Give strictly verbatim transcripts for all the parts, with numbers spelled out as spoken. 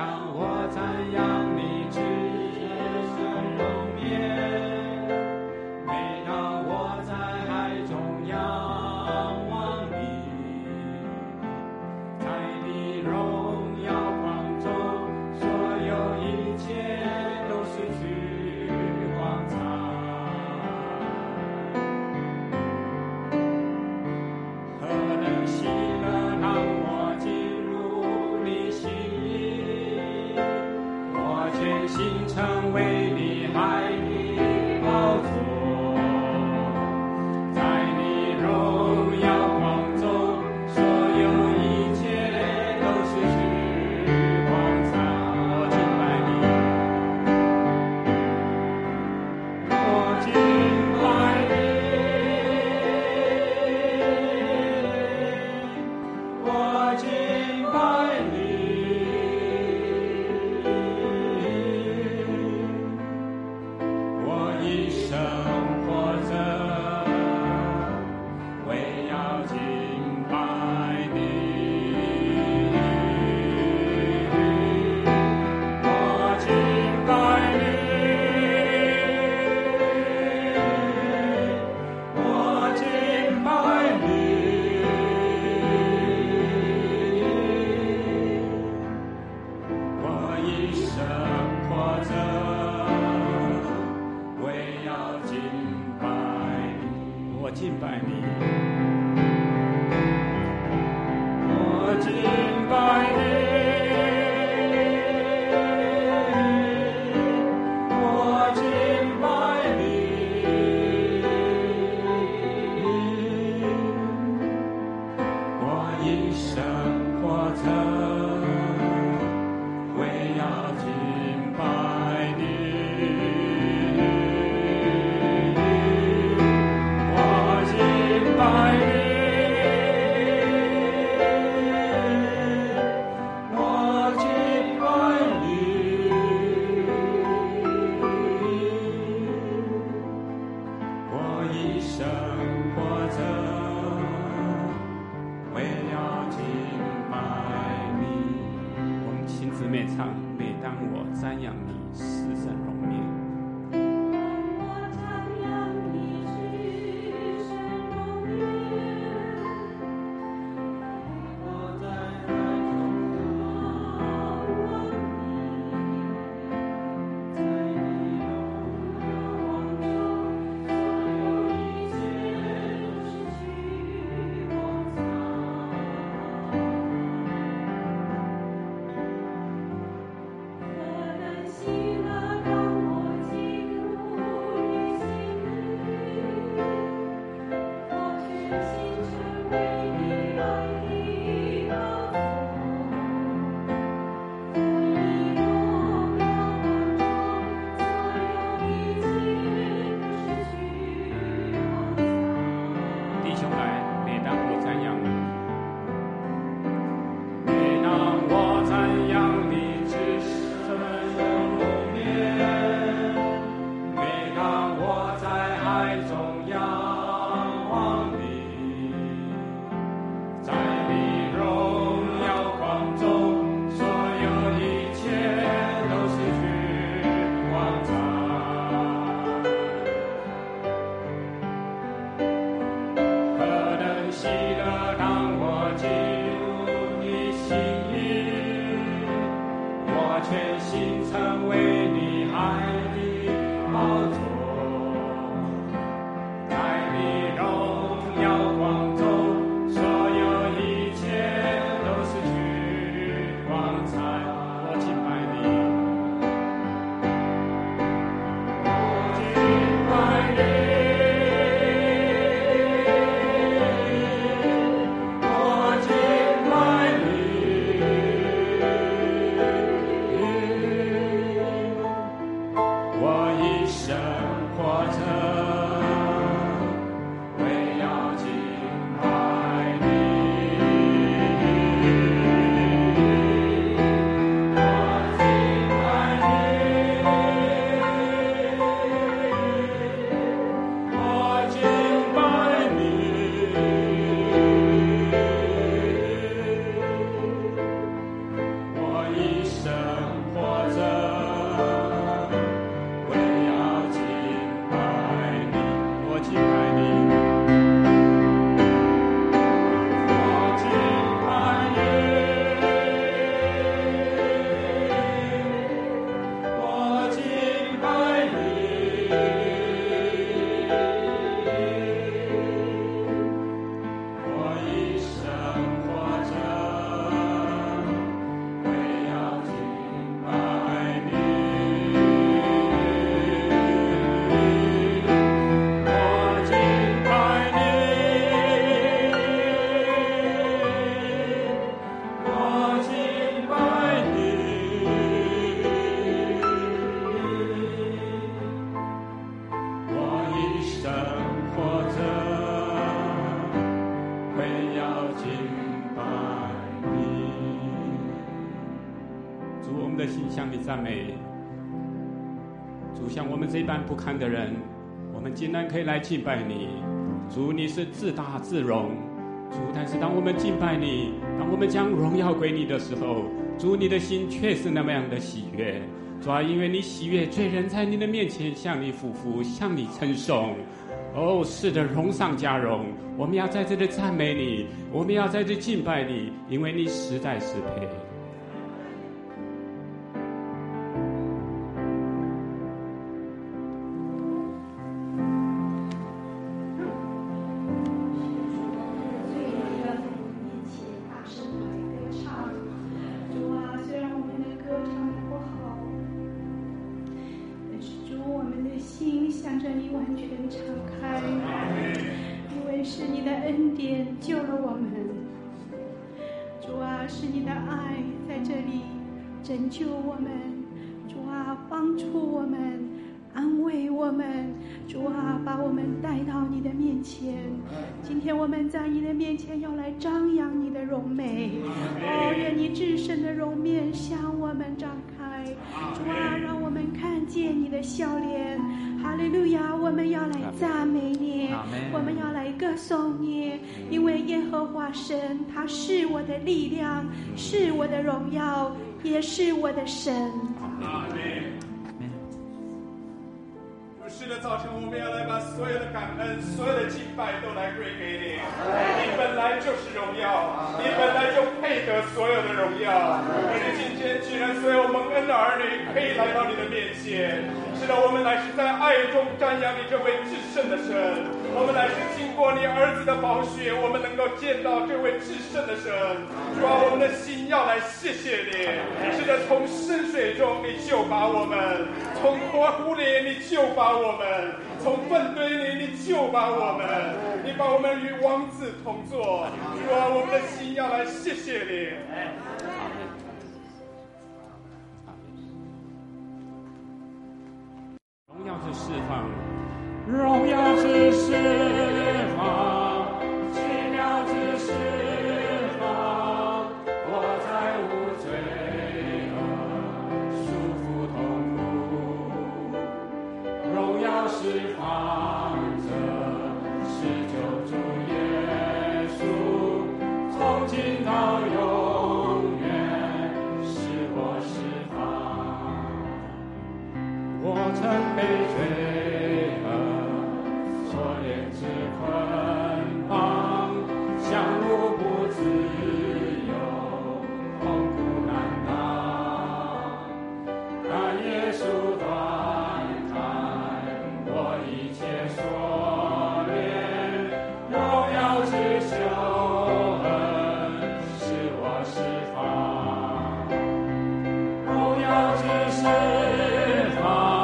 在要敬拜你。主，我们的心向你赞美。主，像我们这般不堪的人，我们竟然可以来敬拜你。主，你是自大自荣。主，但是当我们敬拜你，当我们将荣耀归你的时候，主，你的心却是那么样的喜悦。主啊，因为你喜悦罪人在你的面前向你俯伏，向你称颂。哦，是的，荣上加荣。我们要在这里赞美你，我们要在这里敬拜你，因为你实在是配。 拯救我们，主啊，帮助我们，安慰我们，主啊，把我们带到你的面前。今天我们在你的面前要来张扬你的荣美，哦，愿你至圣的容面向我们张开，主啊，让我们看见你的笑脸。哈利路亚！我们要来赞美你，我们要来歌颂你，因为耶和华神他是我的力量，是我的荣耀，也是我的神。 阿们。是的，早晨我们要来把所有的感恩、所有的敬拜都来归给你。你本来就是荣耀，你本来就配得所有的荣耀。可是今天，既然所有蒙恩的儿女可以来到你的面前，是的，我们乃是在爱中瞻仰你这位至圣的神。我们乃是经过你儿子的宝血，我们能够见到这位至圣的神。主啊，我们的心要来谢谢你。是的，从深水中你救拔我们，从活湖里你救拔我们，从粪堆里你救拔我们，你把我们与王子同坐。主啊，我们的心要来谢谢你。 荣耀之释放，荣耀之释放，奇妙之释放，我再无罪恶，束缚痛苦。荣耀释放着，是救主耶稣，从今到永远，是我释放。我曾被罪恶所连之捆绑，想路不自由，痛苦难当。但耶稣断开我一切锁链，荣耀之救恩使我释放，荣耀之释放。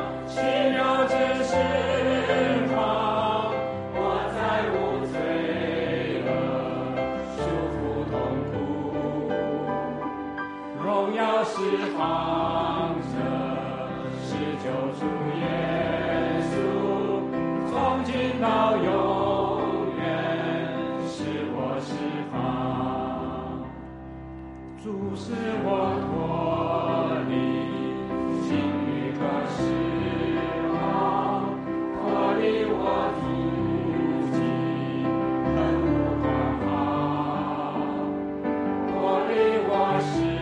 释放着，是救主耶稣，从今到永远，是我释放。主使我脱离情欲和失望，脱离我自己恨恶狂傲，脱离我失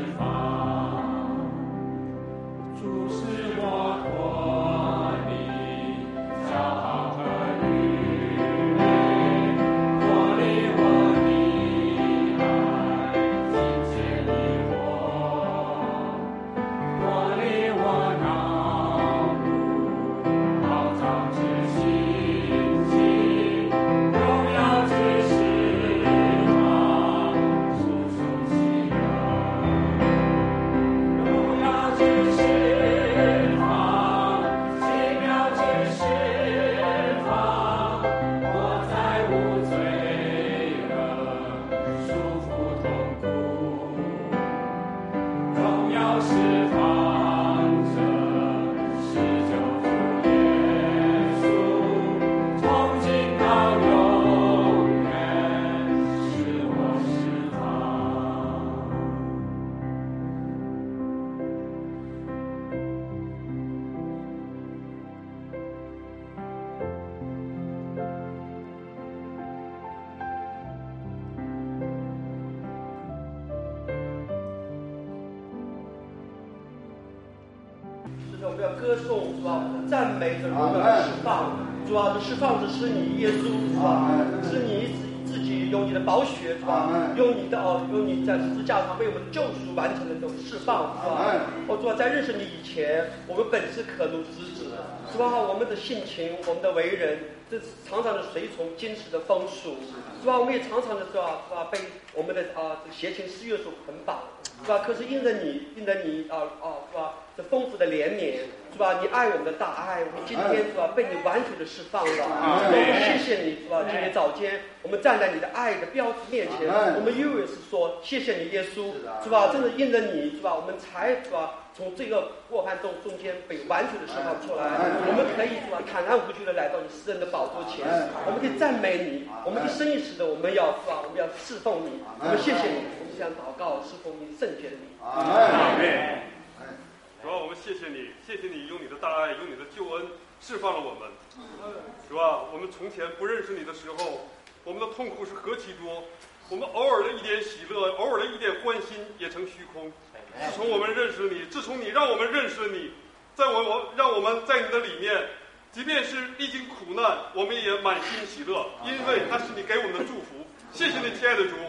主使我脱离们要歌颂，是吧？赞美着荣耀的释放，主啊，这释放的是你耶稣，是吧？是你自己用你的宝血，是吧？用你的哦，用你在十字架上为我们的救赎完成的这种释放，是吧？哦，主啊，在认识你以前，我们本是可奴之子，是吧？我们的性情，我们的为人，这常常的随从今时的风俗，是吧？我们也常常的是吧，是吧？被我们的啊这邪情私欲所捆绑，是吧？可是因着你，因着你啊啊，是吧？这丰富的怜悯，是吧？你爱我们的大爱，我们今天是吧被你完全的释放了，我们谢谢你，是吧？今天早间我们站在你的爱的标志面前，我们又是说谢谢你耶稣，是吧？真的因着你，是吧？我们才是吧从这个过犯中中间被完全的释放出来，我们可以是吧坦然无惧的来到你施恩的宝座前，我们可以赞美你，我们一生一世的我们要是吧我们要侍奉你，我们谢谢你，我们这样祷告侍奉你圣洁的你。 阿门。主啊，我们谢谢你，谢谢你用你的大爱，用你的救恩释放了我们。主啊，我们从前不认识你的时候，我们的痛苦是何其多，我们偶尔的一点喜乐，偶尔的一点欢心也成虚空。自从我们认识你，自从你让我们认识了你，在我我让我们在你的里面，即便是历经苦难，我们也满心喜乐，因为那是你给我们的祝福。谢谢你，亲爱的主。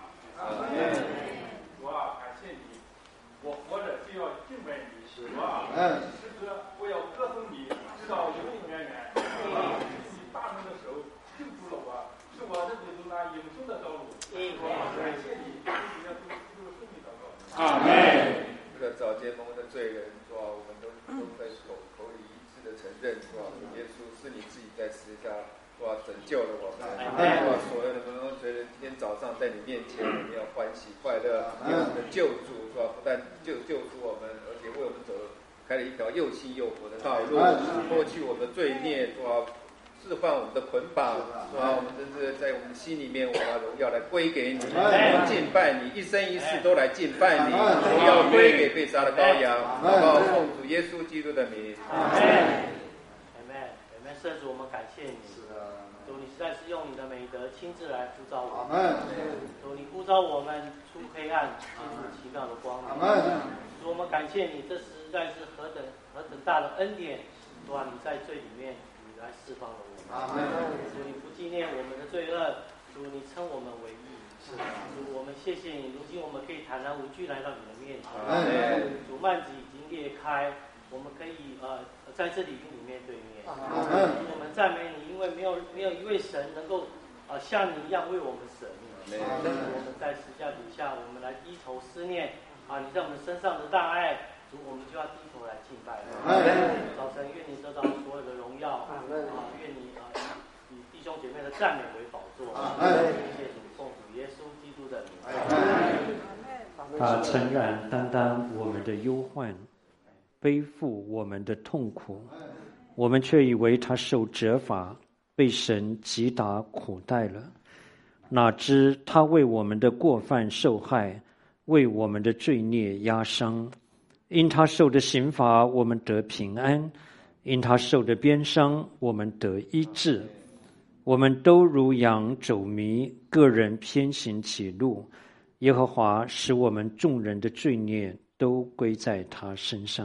主啊，感谢你，我活着就要敬拜你。主啊，诗歌我要歌颂你，直到永永远远。主啊，你大能的手救助了我，使我能走那永生的道路。主啊，感谢你，你要做基督的生命祷告。 阿门。 这个早间蒙的罪人，是吧？我们都都在口口里一致的承认，是吧？耶稣是你自己在十字架，是吧？拯救了我们，是吧？所有的蒙恩罪人，今天早上在你面前，我们要欢喜快乐，因为我们的救主，是吧？不但救救赎我们，而且为我们走开了一条又新又活的道路，脱去我们的罪孽，是吧？释放我们的捆绑，是吧？我们真是在我们心里面，我们把荣耀来归给你，我们敬拜你，一生一世都来敬拜你，荣耀归给被杀的羔羊，祷告奉主耶稣基督的名。 阿门，阿门，阿门。圣主，我们感谢你，主，你实在是用你的美德亲自来呼召我们，主，你呼召我们出黑暗，进入奇妙的光明。主，我们感谢你，这实在是何等何等大的恩典，主啊，你在罪里面，你来释放了我们。主，你不纪念我们的罪恶，主，你称我们为义。主，我们谢谢你，如今我们可以坦然无惧来到你的面前。主，幔子已经裂开，我们可以呃在这里与你面对面。我们赞美你，因为没有没有一位神能够啊、呃、像你一样为我们舍命。我们在十字架底下，我们来低头思念啊你在我们身上的大爱。主，我们就要低头来敬拜了。早晨，愿你得到所有的荣耀，啊，愿你啊以弟兄姐妹的赞美为宝座。谢谢主，奉主耶稣基督的名。 他诚然担当我们的忧患，背负我们的痛苦，我们却以为他受责罚，被神击打苦待了。哪知他为我们的过犯受害，为我们的罪孽压伤。因他受的刑罚，我们得平安；因他受的鞭伤，我们得医治。我们都如羊走迷，个人偏行其路。耶和华使我们众人的罪孽都归在他身上。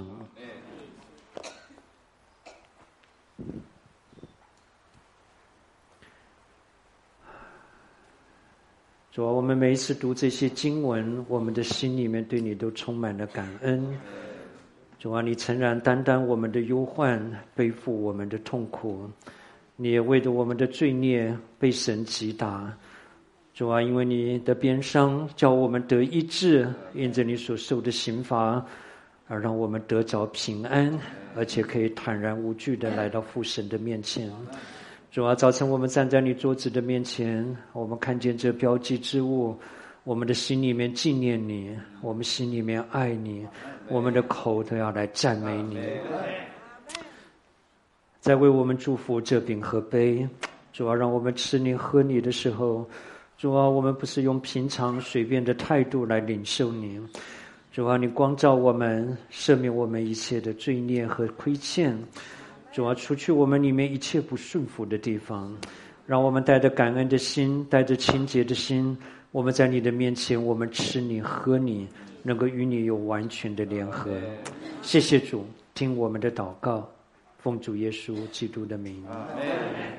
主啊，我们每一次读这些经文，我们的心里面对你都充满了感恩。主啊，你诚然担当我们的忧患，背负我们的痛苦，你也为着我们的罪孽被神击打。主啊，因为你的鞭伤叫我们得医治，因着你所受的刑罚而让我们得着平安，而且可以坦然无惧地来到父神的面前。主啊，早晨我们站在你桌子的面前，我们看见这标记之物，我们的心里面纪念你，我们心里面爱你，我们的口都要来赞美你。在为我们祝福这饼和杯，主啊，让我们吃你喝你的时候，主啊，我们不是用平常随便的态度来领受你。主啊，你光照我们，赦免我们一切的罪孽和亏欠。主啊，除去我们里面一切不顺服的地方，让我们带着感恩的心，带着清洁的心，我们在你的面前，我们吃你喝你，能够与你有完全的联合。谢谢主， 听我们的祷告，奉主耶稣基督的名。 阿们。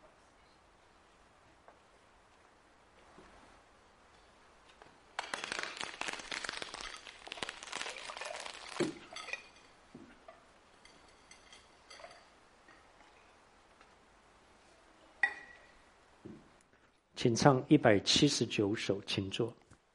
请唱一百七十九首，请坐。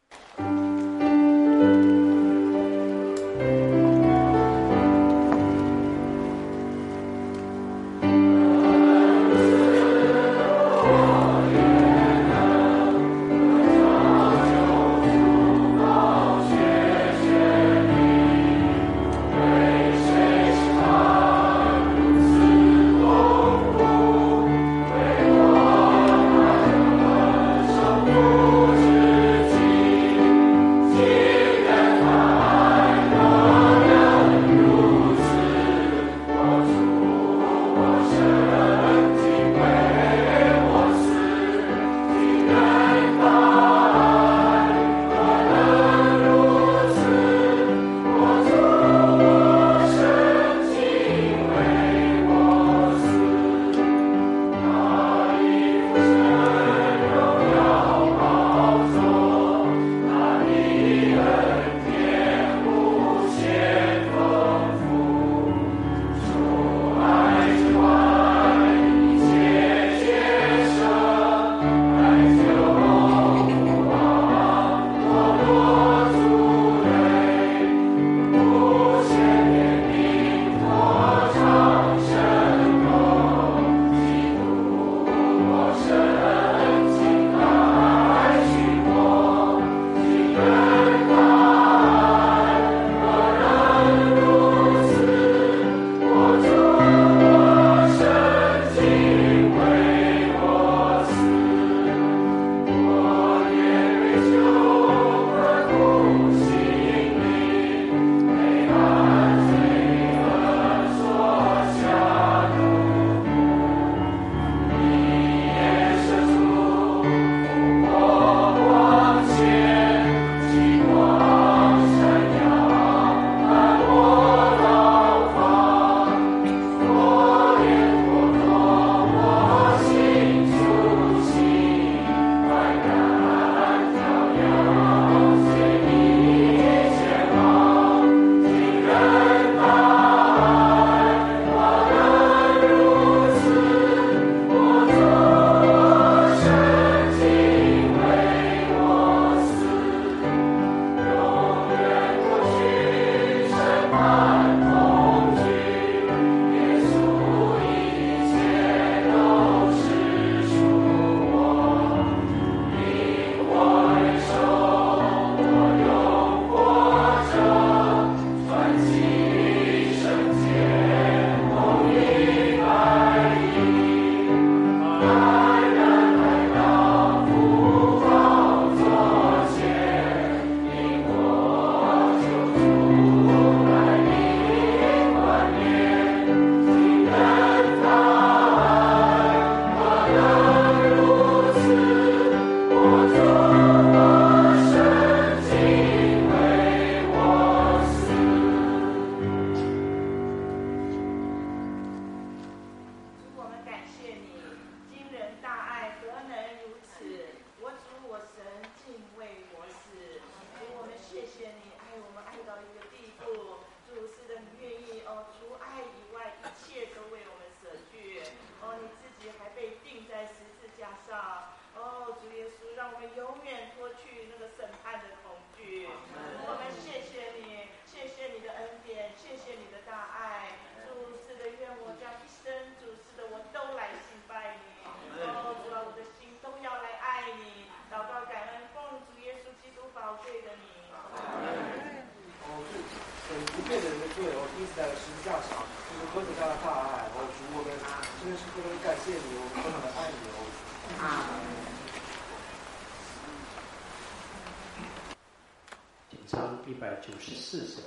唱一百九十四首。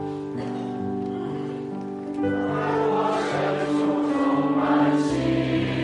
我深处充满希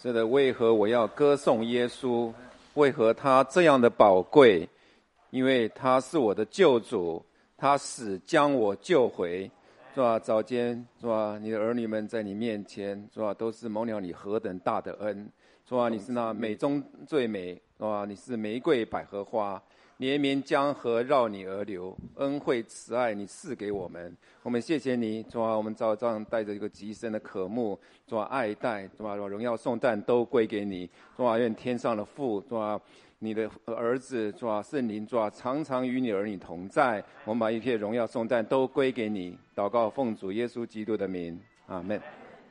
是的，为何我要歌颂耶稣？为何他这样的宝贵？因为他是我的救主，他死将我救回。是吧？早间是吧？你的儿女们在你面前是吧？都是蒙了你何等大的恩。是吧？你是那美中最美，是吧？你是玫瑰百合花，连绵江河绕你而流，恩惠慈爱你赐给我们。我们谢谢你，主啊，我们照这样带着一个极深的渴慕，主啊，爱戴，主啊，荣耀颂赞都归给你。主啊，愿天上的父，主啊，你的儿子，主啊，圣灵，主啊，常常与你儿女同在。我们把一切荣耀颂赞都归给你。祷告奉主耶稣基督的名，阿们。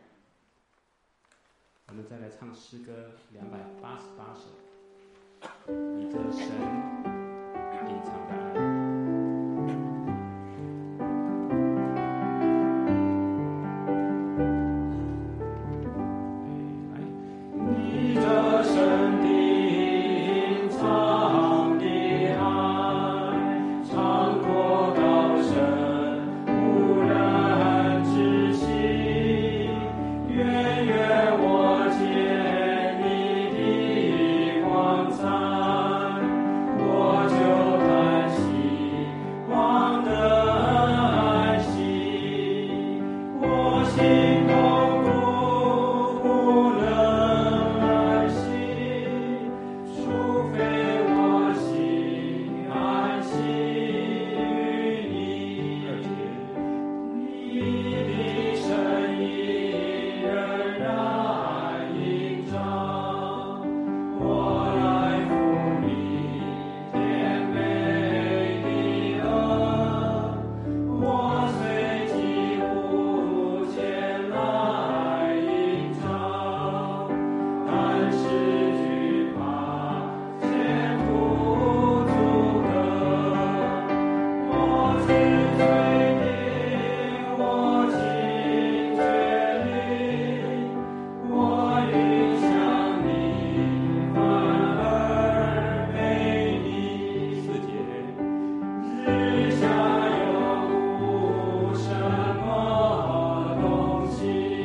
我们再来唱诗歌两百八十八首，你这神隐藏的爱。你这神的隐藏的爱，长阔高深，无人知悉，远远我见你的光彩，我就叹息，望得安息，我心痛苦不能安息，除非我心安息于你。你的身影仍然映照，我来赴你甜美的歌，我随即呼前来迎找，但是惧怕前途阻隔，我自罪定我情决定，我欲向你反而背你。四节，日下有无什么东西，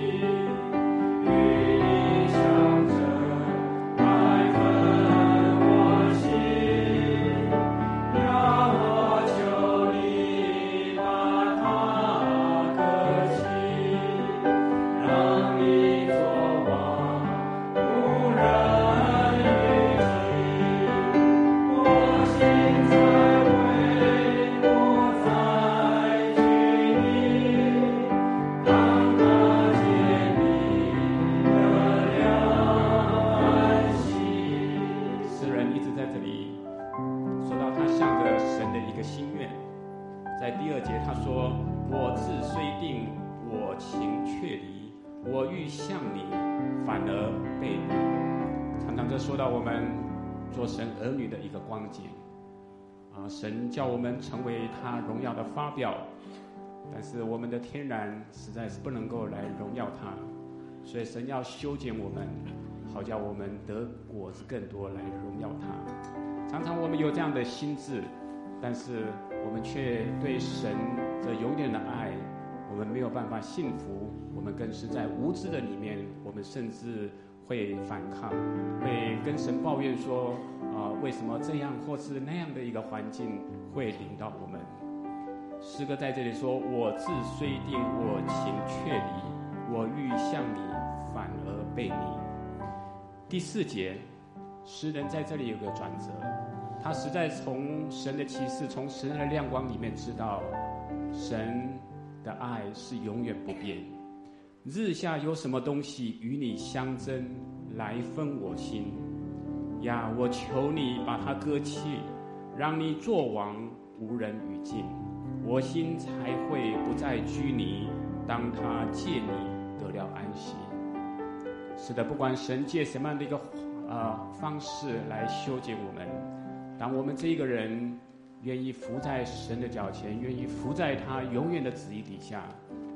与你相争，爱分我心，让我求你把它割弃，让你作王，无人与你。我心在为我在惧你，当他见你得了安息。诗人一直在这里说到他向着神的一个心愿，在第二节他说：“我志虽定，我情却离，我欲向你，反而背你。”常常这说到我们做神儿女的一个光景啊，神叫我们成为他荣耀的发表，但是我们的天然实在是不能够来荣耀他，所以神要修剪我们，好叫我们得果子更多来荣耀他。常常我们有这样的心志，但是我们却对神这永远的爱，我们没有办法信服，我们更是在无知的里面，我们甚至会反抗，会跟神抱怨说啊、呃，为什么这样或是那样的一个环境会临到我们。诗歌在这里说：“我志虽定，我情却离，我欲向你，反而背你。”第四节，诗人在这里有个转折，他实在从神的启示，从神的亮光里面知道，神的爱是永远不变。日下有什么东西与你相争，来分我心呀？我求你把它割弃，让你作王，无人与尽，我心才会不再拘泥，当他借你得了安息。是的，不管神借什么样的一个呃方式来修剪我们，当我们这一个人愿意伏在神的脚前，愿意伏在他永远的旨意底下，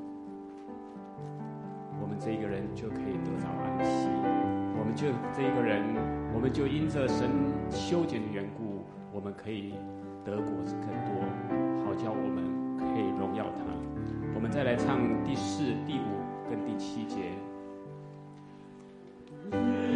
我们这一个人就可以得着安息。我们就这一个人，我们就因着神修剪的缘故，我们可以得果子更多，好叫我们可以荣耀他。我们再来唱第四、第五跟第七节。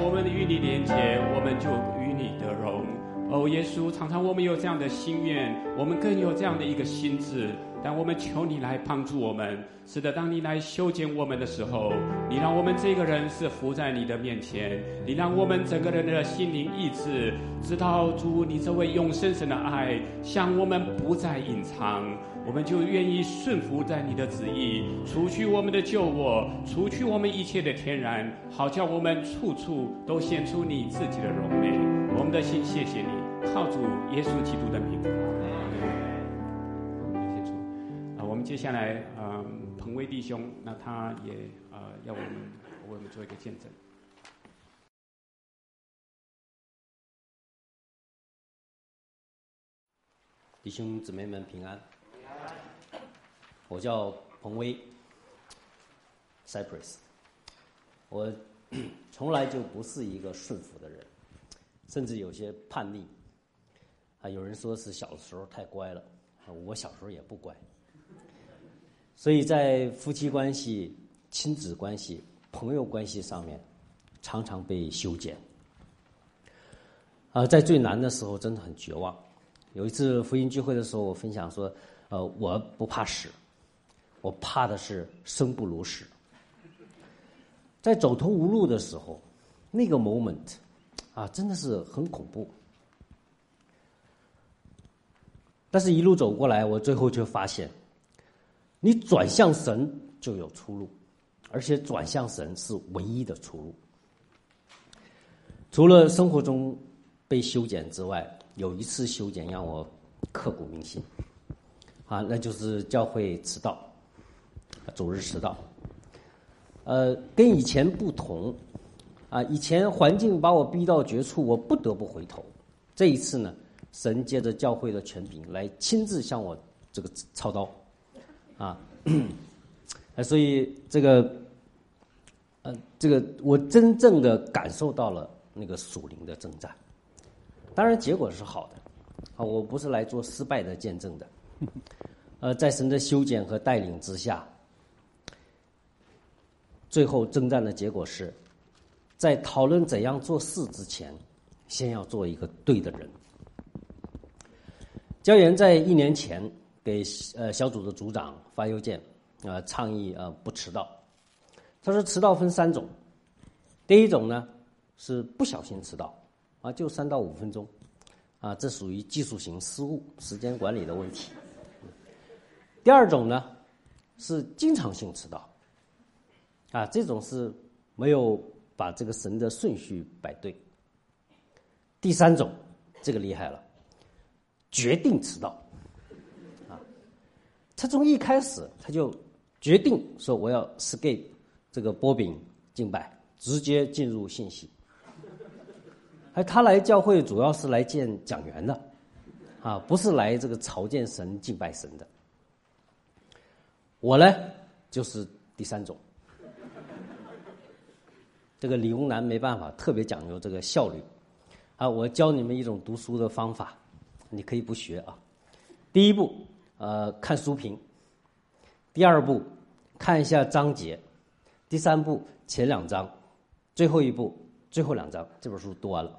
我们与你连接，我们就与你得荣。哦，耶稣，常常我们有这样的心愿，我们更有这样的一个心志，但我们求你来帮助我们。是的，当你来修剪我们的时候，你让我们这个人是服在你的面前，你让我们整个人的心灵意志知道主你这位永生神的爱向我们不再隐藏，我们就愿意顺服在你的旨意，除去我们的旧我，除去我们一切的天然，好叫我们处处都显出你自己的荣美。我们的心谢谢你，靠主耶稣基督的名。谢谢主。啊，我们接下来，嗯，彭威弟兄，那他也呃要我们为我们做一个见证。 弟兄姊妹们平安。我叫彭威 ，Cypress。我从来就不是一个顺服的人，甚至有些叛逆。啊，有人说是小的时候太乖了，我小时候也不乖。所以在夫妻关系、亲子关系、朋友关系上面，常常被修剪。啊，在最难的时候真的很绝望。有一次福音聚会的时候，我分享说，呃，我不怕死，我怕的是生不如死。在走投无路的时候，那个 moment 啊，真的是很恐怖。但是一路走过来，我最后却发现，你转向神就有出路，而且转向神是唯一的出路。除了生活中被修剪之外，有一次修剪让我刻骨铭心，啊，那就是教会迟到，主日迟到。呃，跟以前不同，啊，以前环境把我逼到绝处，我不得不回头。这一次呢，神借着教会的权柄来亲自向我这个操刀，啊，所以这个，呃，这个我真正的感受到了那个属灵的征战。当然，结果是好的，啊，我不是来做失败的见证的，呃，在神的修剪和带领之下，最后征战的结果是，在讨论怎样做事之前，先要做一个对的人。教研在一年前给呃小组的组长发邮件，啊、呃，倡议啊、呃、不迟到。他说迟到分三种，第一种呢是不小心迟到。啊，就三到五分钟，啊，这属于技术型失误、时间管理的问题。第二种呢，是经常性迟到，啊，这种是没有把这个神的顺序摆对。第三种，这个厉害了，决定迟到，啊，他从一开始他就决定说我要 skip 这个波饼敬拜，直接进入信息。哎，他来教会主要是来见讲员的，啊，不是来这个朝见神、敬拜神的。我呢，就是第三种。这个理工男没办法，特别讲究这个效率。啊，我教你们一种读书的方法，你可以不学啊。第一步，呃，看书评；第二步，看一下章节；第三步，前两章；最后一步，最后两章。这本书读完了。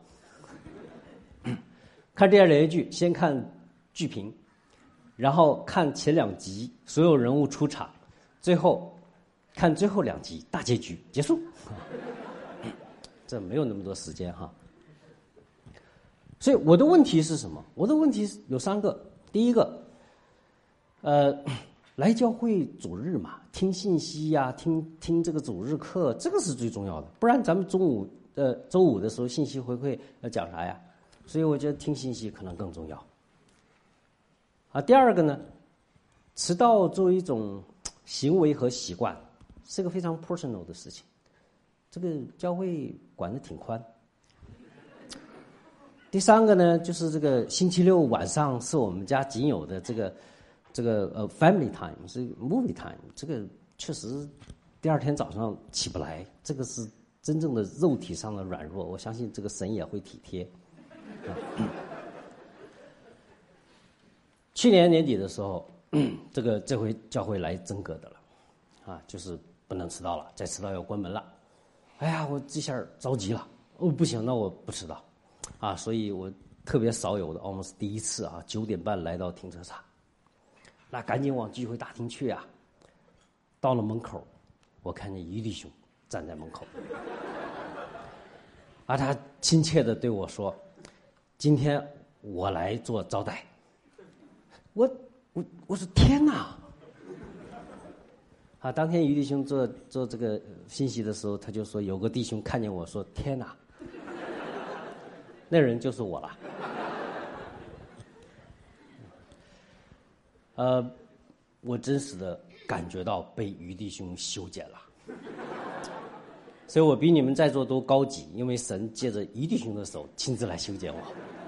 看这样连续剧，先看剧评，然后看前两集所有人物出场，最后看最后两集大结局结束。这没有那么多时间哈。所以我的问题是什么？我的问题有三个。第一个，呃，来教会主日嘛，听信息呀、啊，听听这个主日课，这个是最重要的。不然咱们中午呃周五的时候信息回馈要讲啥呀？所以我觉得听信息可能更重要。啊，第二个呢，迟到作为一种行为和习惯，是个非常 personal 的事情。这个教会管得挺宽。第三个呢，就是这个星期六晚上是我们家仅有的这个这个呃 family time， 是 movie time， 这个确实第二天早上起不来，这个是真正的肉体上的软弱。我相信这个神也会体贴。去年年底的时候，这个这回教会来真格的了，啊，就是不能迟到了，再迟到要关门了。哎呀，我这下着急了， 哦，不行，那我不迟到，啊，所以我特别少有的，我们是第一次啊，九点半来到停车场，那赶紧往聚会大厅去啊。到了门口，我看见于弟兄站在门口，啊，他亲切地对我说：“今天我来做招待。”我我我说天哪！啊，当天于弟兄做做这个信息的时候，他就说有个弟兄看见我说天哪，那人就是我了。呃，我真实的感觉到被于弟兄修剪了，所以我比你们在座都高级，因为神借着于弟兄的手亲自来修剪我，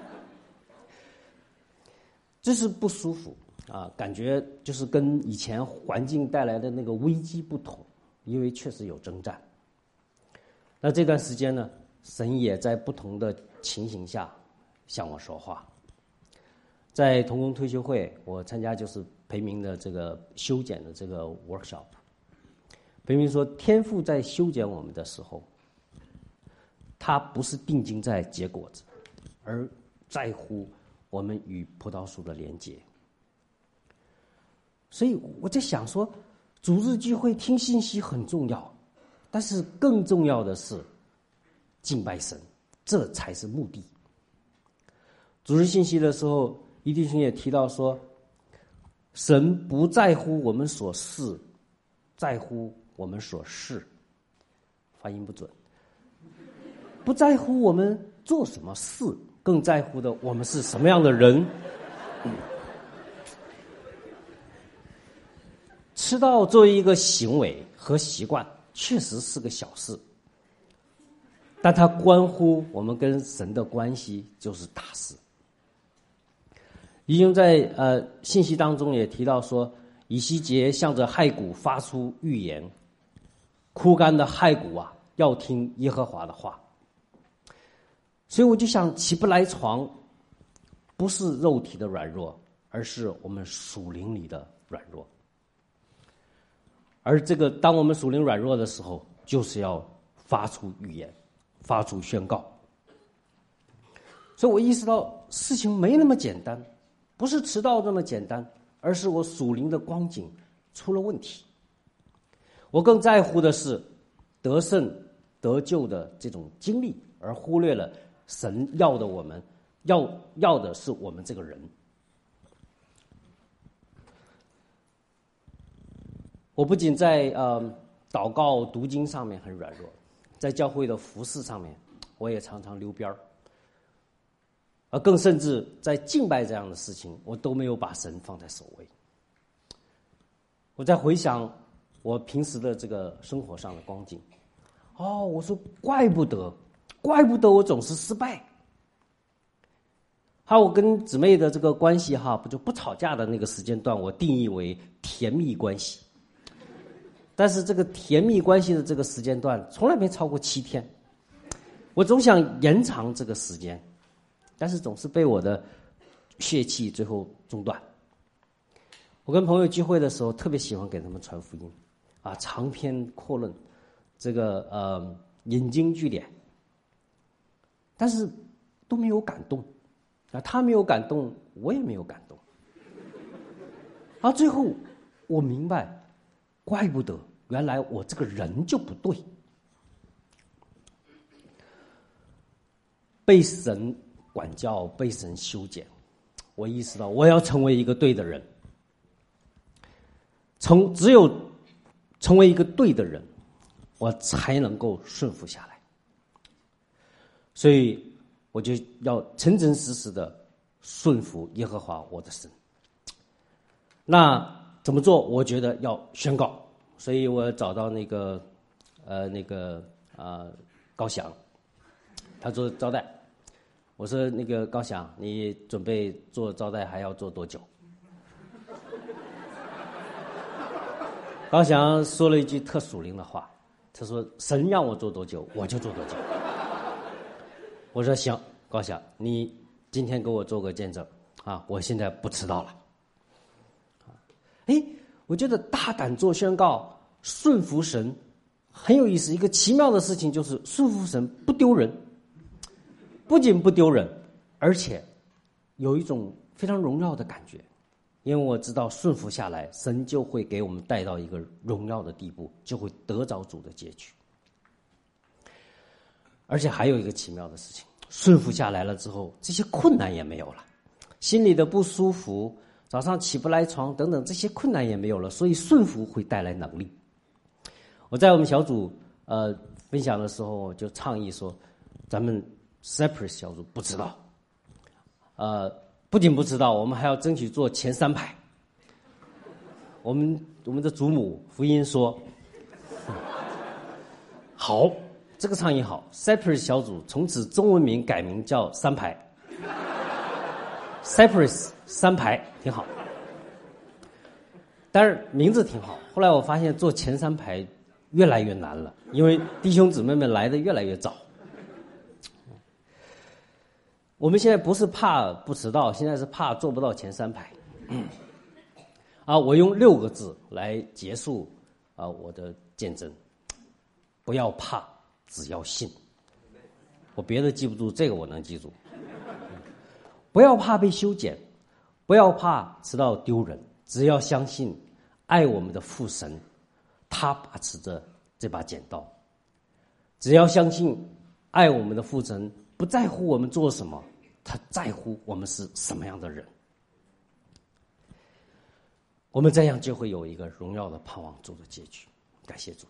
这是不舒服啊，感觉就是跟以前环境带来的那个危机不同，因为确实有征战。那这段时间呢，神也在不同的情形下向我说话。在同工退休会，我参加就是培明的这个修剪的这个 workshop。培明说，天父在修剪我们的时候，他不是定睛在结果子，而在乎我们与葡萄树的连结。所以我在想说，主日聚会听信息很重要，但是更重要的是敬拜神，这才是目的。主日信息的时候，于弟兄也提到说，神不在乎我们所事，在乎我们所事。发音不准，不在乎我们做什么事，更在乎的我们是什么样的人。嗯、吃到作为一个行为和习惯，确实是个小事，但它关乎我们跟神的关系，就是大事。已经在呃信息当中也提到说，以西结向着骸骨发出预言，枯干的骸骨啊，要听耶和华的话。所以我就想，起不来床，不是肉体的软弱，而是我们属灵里的软弱。而这个，当我们属灵软弱的时候，就是要发出预言，发出宣告。所以我意识到事情没那么简单。不是迟到这么简单，而是我属灵的光景出了问题。我更在乎的是得胜得救的这种经历，而忽略了神要的我们要要的是我们这个人。我不仅在呃祷告读经上面很软弱，在教会的服事上面，我也常常溜边儿。而更甚至在敬拜这样的事情，我都没有把神放在首位。我在回想我平时的这个生活上的光景，哦，我说怪不得，怪不得我总是失败。还有我跟姊妹的这个关系哈，不就不吵架的那个时间段，我定义为甜蜜关系。但是这个甜蜜关系的这个时间段从来没超过七天，我总想延长这个时间。但是总是被我的血气最后中断。我跟朋友聚会的时候，特别喜欢给他们传福音，啊，长篇阔论，这个呃引经据典，但是都没有感动，啊，他没有感动，我也没有感动。而最后我明白，怪不得原来我这个人就不对，被神管教，被神修剪，我意识到我要成为一个对的人。成只有成为一个对的人，我才能够顺服下来。所以我就要诚诚实实的顺服耶和华我的神。那怎么做？我觉得要宣告，所以我找到那个呃那个啊、呃、高翔，他做招待。我说那个高翔，你准备做招待还要做多久？高翔说了一句特属灵的话，他说：“神让我做多久，我就做多久。”我说：“行，高翔，你今天给我做个见证啊！我现在不迟到了。”哎，我觉得大胆做宣告，顺服神很有意思。一个奇妙的事情就是顺服神不丢人， 不仅不丢人，而且有一种非常荣耀的感觉。因为我知道顺服下来，神就会给我们带到一个荣耀的地步，就会得着主的结局。而且还有一个奇妙的事情，顺服下来了之后，这些困难也没有了，心里的不舒服，早上起不来床等等，这些困难也没有了，所以顺服会带来能力。我在我们小组呃分享的时候就倡议说，咱们 Cypress 小组不知道，呃，不仅不知道，我们还要争取做前三排。我们我们的祖母福音说，好，这个倡议好 ，Cypress 小组从此中文名改名叫三排 ，Cypress 三排挺好。但是名字挺好，后来我发现做前三排越来越难了，因为弟兄姊妹们来的越来越早。我们现在不是怕不迟到，现在是怕做不到前三排。啊，我用六个字来结束啊我的见证：不要怕，只要信。我别的记不住，这个我能记住。不要怕被修剪，不要怕迟到丢人，只要相信爱我们的父神，他把持着这把剪刀。只要相信爱我们的父神不在乎我们做什么，他在乎我们是什么样的人。我们这样就会有一个荣耀的盼望主的结局。感谢主。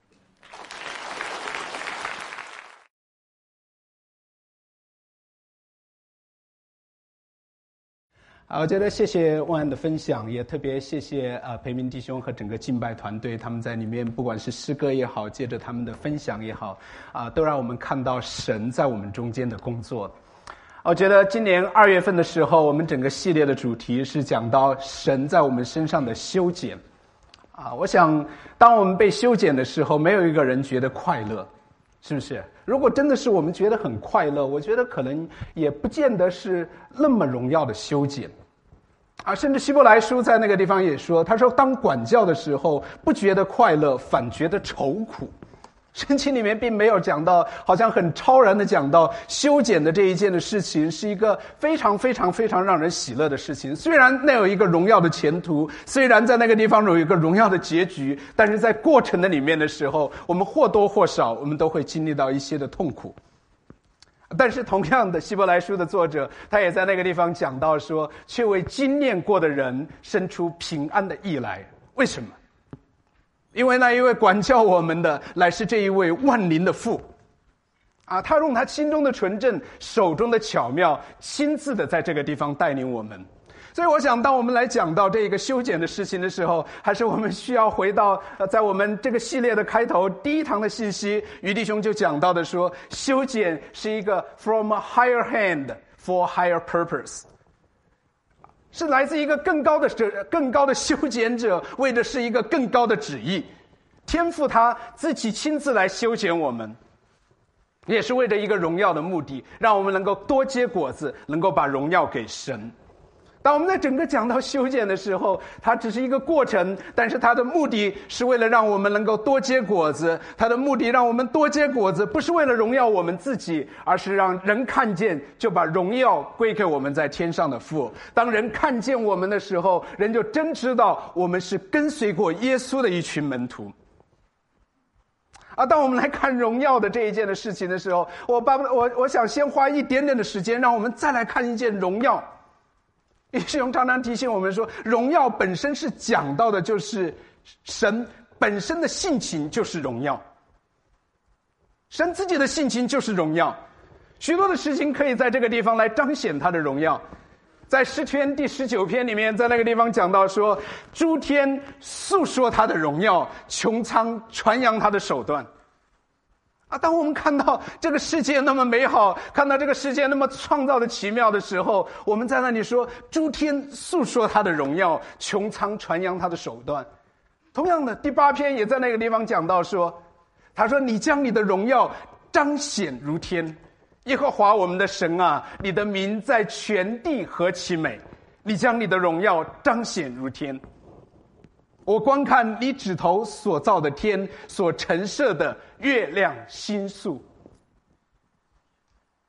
啊，我觉得谢谢万安的分享，也特别谢谢啊培明弟兄和整个敬拜团队，他们在里面不管是诗歌也好，借着他们的分享也好，啊，都让我们看到神在我们中间的工作。我觉得今年二月份的时候，我们整个系列的主题是讲到神在我们身上的修剪。啊，我想当我们被修剪的时候，没有一个人觉得快乐，是不是？如果真的是我们觉得很快乐，我觉得可能也不见得是那么荣耀的修剪。啊，甚至希伯来书在那个地方也说，他说当管教的时候不觉得快乐，反觉得愁苦。圣经里面并没有讲到，好像很超然的讲到修剪的这一件的事情是一个非常非常非常让人喜乐的事情。虽然那有一个荣耀的前途，虽然在那个地方有一个荣耀的结局，但是在过程的里面的时候，我们或多或少我们都会经历到一些的痛苦。但是同样的，希伯来书的作者他也在那个地方讲到说，却为经验过的人生出平安的义来。为什么？因为那一位管教我们的乃是这一位万灵的父啊，他用他心中的纯正，手中的巧妙，亲自的在这个地方带领我们。所以我想当我们来讲到这个修剪的事情的时候，还是我们需要回到呃，在我们这个系列的开头第一堂的信息，于弟兄就讲到的说，修剪是一个 from a higher hand for higher purpose， 是来自一个更高的者更高的修剪者，为的是一个更高的旨意。天父他自己亲自来修剪我们，也是为着一个荣耀的目的，让我们能够多结果子，能够把荣耀给神。当我们在整个讲到修剪的时候，它只是一个过程，但是它的目的是为了让我们能够多结果子。它的目的让我们多结果子，不是为了荣耀我们自己，而是让人看见，就把荣耀归给我们在天上的父。当人看见我们的时候，人就真知道我们是跟随过耶稣的一群门徒。啊，当我们来看荣耀的这一件的事情的时候，我把我我想先花一点点的时间，让我们再来看一件荣耀。于是常常提醒我们说，荣耀本身是讲到的就是神本身的性情就是荣耀，神自己的性情就是荣耀，许多的事情可以在这个地方来彰显他的荣耀。在诗篇第十九篇里面，在那个地方讲到说，诸天诉说他的荣耀，穹苍传扬他的手段。啊，当我们看到这个世界那么美好，看到这个世界那么创造的奇妙的时候，我们在那里说，诸天诉说他的荣耀，穹苍传扬他的手段。同样的，第八篇也在那个地方讲到说，他说，你将你的荣耀彰显如天，耶和华我们的神啊，你的名在全地何其美，你将你的荣耀彰显如天。我观看你指头所造的天，所陈设的月亮星宿。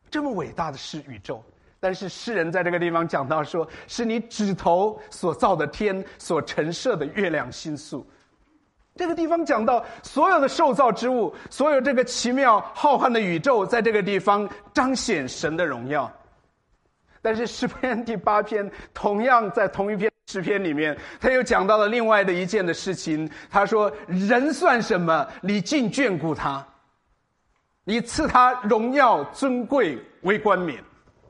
这么伟大的是宇宙，但是诗人在这个地方讲到说，是你指头所造的天，所陈设的月亮星宿。这个地方讲到所有的受造之物，所有这个奇妙浩瀚的宇宙，在这个地方彰显神的荣耀。但是诗篇第八篇同样在同一篇诗篇里面，他又讲到了另外的一件的事情。他说，人算什么，你竟眷顾他，你赐他荣耀尊贵为冠冕。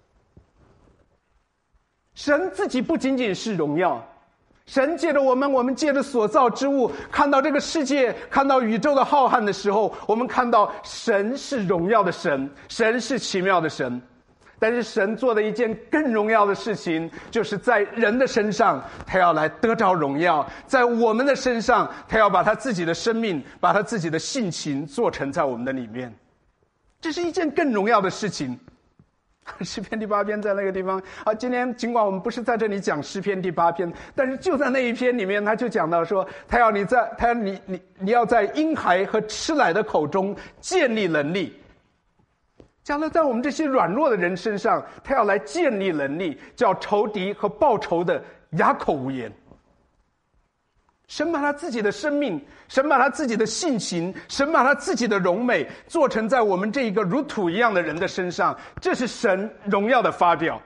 神自己不仅仅是荣耀，神借着我们，我们借着所造之物，看到这个世界，看到宇宙的浩瀚的时候，我们看到神是荣耀的神，神是奇妙的神。但是神做的一件更荣耀的事情，就是在人的身上他要来得着荣耀，在我们的身上他要把他自己的生命，把他自己的性情做成在我们的里面。这是一件更荣耀的事情。诗篇第八篇在那个地方啊，今天尽管我们不是在这里讲诗篇第八篇，但是就在那一篇里面，他就讲到说，他要你在他要你你你要在婴孩和吃奶的口中建立能力。讲到在我们这些软弱的人身上，他要来建立能力，叫仇敌和报仇的哑口无言。神把他自己的生命，神把他自己的性情，神把他自己的荣美做成在我们这一个如土一样的人的身上，这是神荣耀的发表。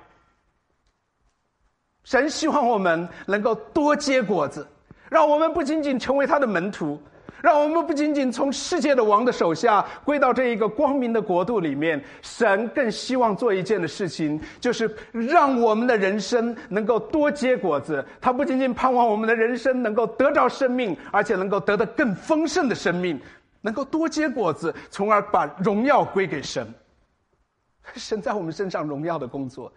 神希望我们能够多结果子，让我们不仅仅成为他的门徒，让我们不仅仅从世界的王的手下归到这一个光明的国度里面，神更希望做一件的事情，就是让我们的人生能够多结果子。他不仅仅盼望我们的人生能够得着生命，而且能够得到更丰盛的生命，能够多结果子，从而把荣耀归给神。神在我们身上荣耀的工作。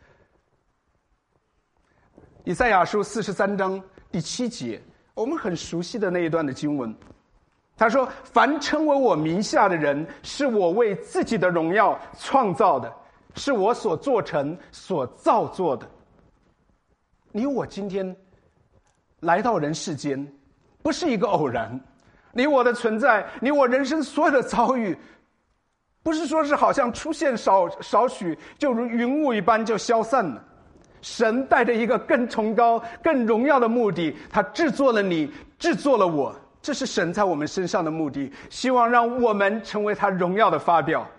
以赛亚书四十三章第七节，我们很熟悉的那一段的经文，他说，凡称为我名下的人，是我为自己的荣耀创造的，是我所做成所造作的。你我今天来到人世间，不是一个偶然，你我的存在，你我人生所有的遭遇，不是说是好像出现少少许就如云雾一般就消散了。神带着一个更崇高更荣耀的目的，他制作了你，制作了我，这是神在我们身上的目的，希望让我们成为他荣耀的发表。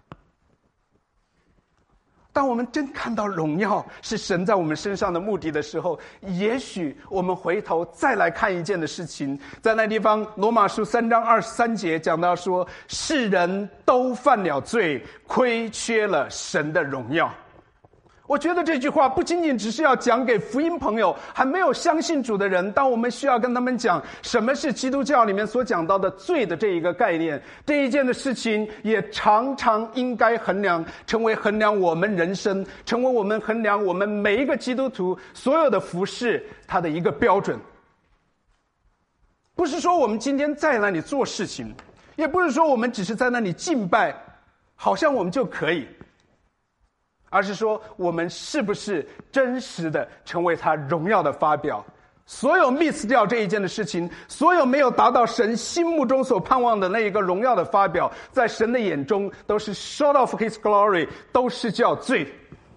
当我们真看到荣耀是神在我们身上的目的的时候，也许我们回头再来看一件的事情。在那地方罗马书三章二十三节讲到说，世人都犯了罪，亏缺了神的荣耀。我觉得这句话不仅仅只是要讲给福音朋友，还没有相信主的人，当我们需要跟他们讲什么是基督教里面所讲到的罪的这一个概念，这一件的事情也常常应该衡量，成为衡量我们人生，成为我们衡量我们每一个基督徒所有的服事它的一个标准。不是说我们今天在那里做事情，也不是说我们只是在那里敬拜，好像我们就可以，而是说我们是不是真实的成为他荣耀的发表。所有 miss 掉这一件的事情，所有没有达到神心目中所盼望的那一个荣耀的发表，在神的眼中都是 short of his glory， 都是叫罪。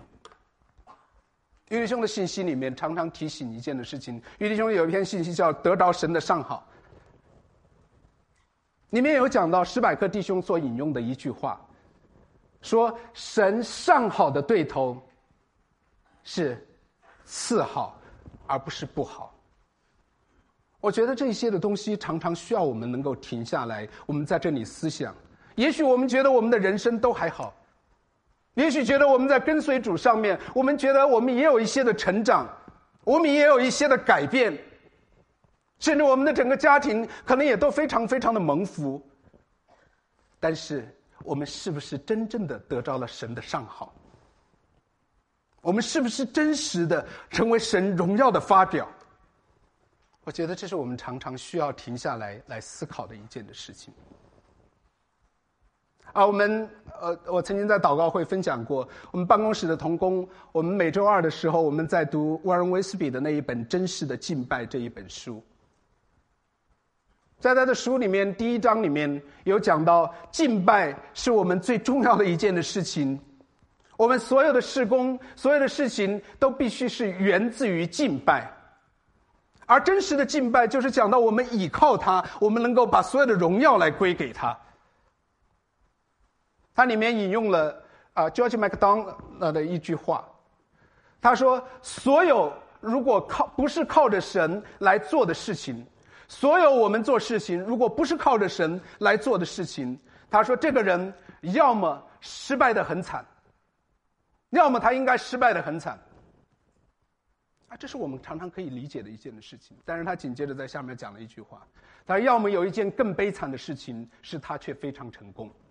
于弟兄的信息里面常常提醒一件的事情，于弟兄有一篇信息叫得着神的上好，里面有讲到史百克弟兄所引用的一句话，说神上好的对头是次好而不是不好。我觉得这些的东西常常需要我们能够停下来，我们在这里思想。也许我们觉得我们的人生都还好，也许觉得我们在跟随主上面，我们觉得我们也有一些的成长，我们也有一些的改变，甚至我们的整个家庭可能也都非常非常的蒙福。但是我们是不是真正的得着了神的上好？我们是不是真实的成为神荣耀的发表？我觉得这是我们常常需要停下来来思考的一件的事情。啊，我们呃，我曾经在祷告会分享过，我们办公室的同工，我们每周二的时候，我们在读沃伦·威斯比的那一本《真实的敬拜》这一本书。在他的书里面，第一章里面有讲到，敬拜是我们最重要的一件的事情。 我们所有的事工，所有的事情都必须是源自于敬拜。而真实的敬拜就是讲到我们倚靠他，我们能够把所有的荣耀来归给他。他里面引用了啊、呃、George MacDonald 的一句话，他说所有如果靠不是靠着神来做的事情，所有我们做事情如果不是靠着神来做的事情，他说这个人要么失败得很惨，要么他应该失败得很惨啊，这是我们常常可以理解的一件的事情。但是他紧接着在下面讲了一句话，他说要么有一件更悲惨的事情，是他却非常成功。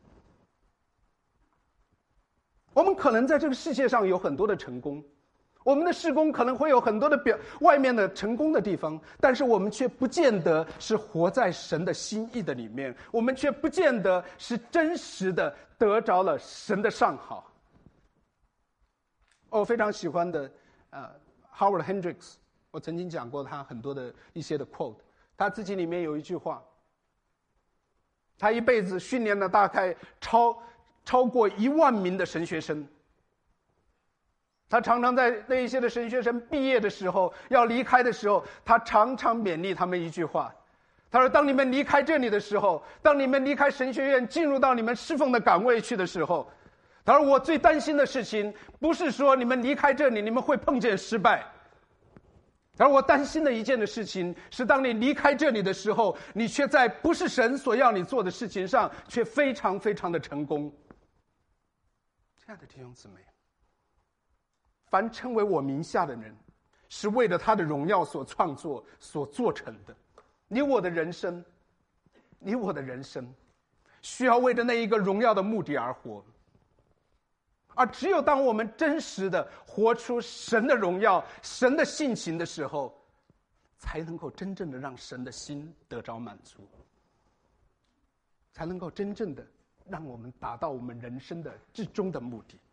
我们可能在这个世界上有很多的成功，我们的事工可能会有很多的表外面的成功的地方，但是我们却不见得是活在神的心意的里面，我们却不见得是真实的得着了神的上好。我非常喜欢的呃 Howard Hendricks， 我曾经讲过他很多的一些的 quote， 他自己里面有一句话，他一辈子训练了大概超超过一万名的神学生，他常常在那一些的神学生毕业的时候要离开的时候，他常常勉励他们一句话，他说当你们离开这里的时候，当你们离开神学院进入到你们侍奉的岗位去的时候，他说我最担心的事情不是说你们离开这里你们会碰见失败，而我担心的一件的事情是当你离开这里的时候，你却在不是神所要你做的事情上却非常非常的成功。亲爱的弟兄姊妹，凡称为我名下的人，是为了他的荣耀所创作所做成的。你我的人生你我的人生需要为着那一个荣耀的目的而活，而只有当我们真实的活出神的荣耀神的性情的时候，才能够真正的让神的心得着满足，才能够真正的让我们达到我们人生的至终的目的。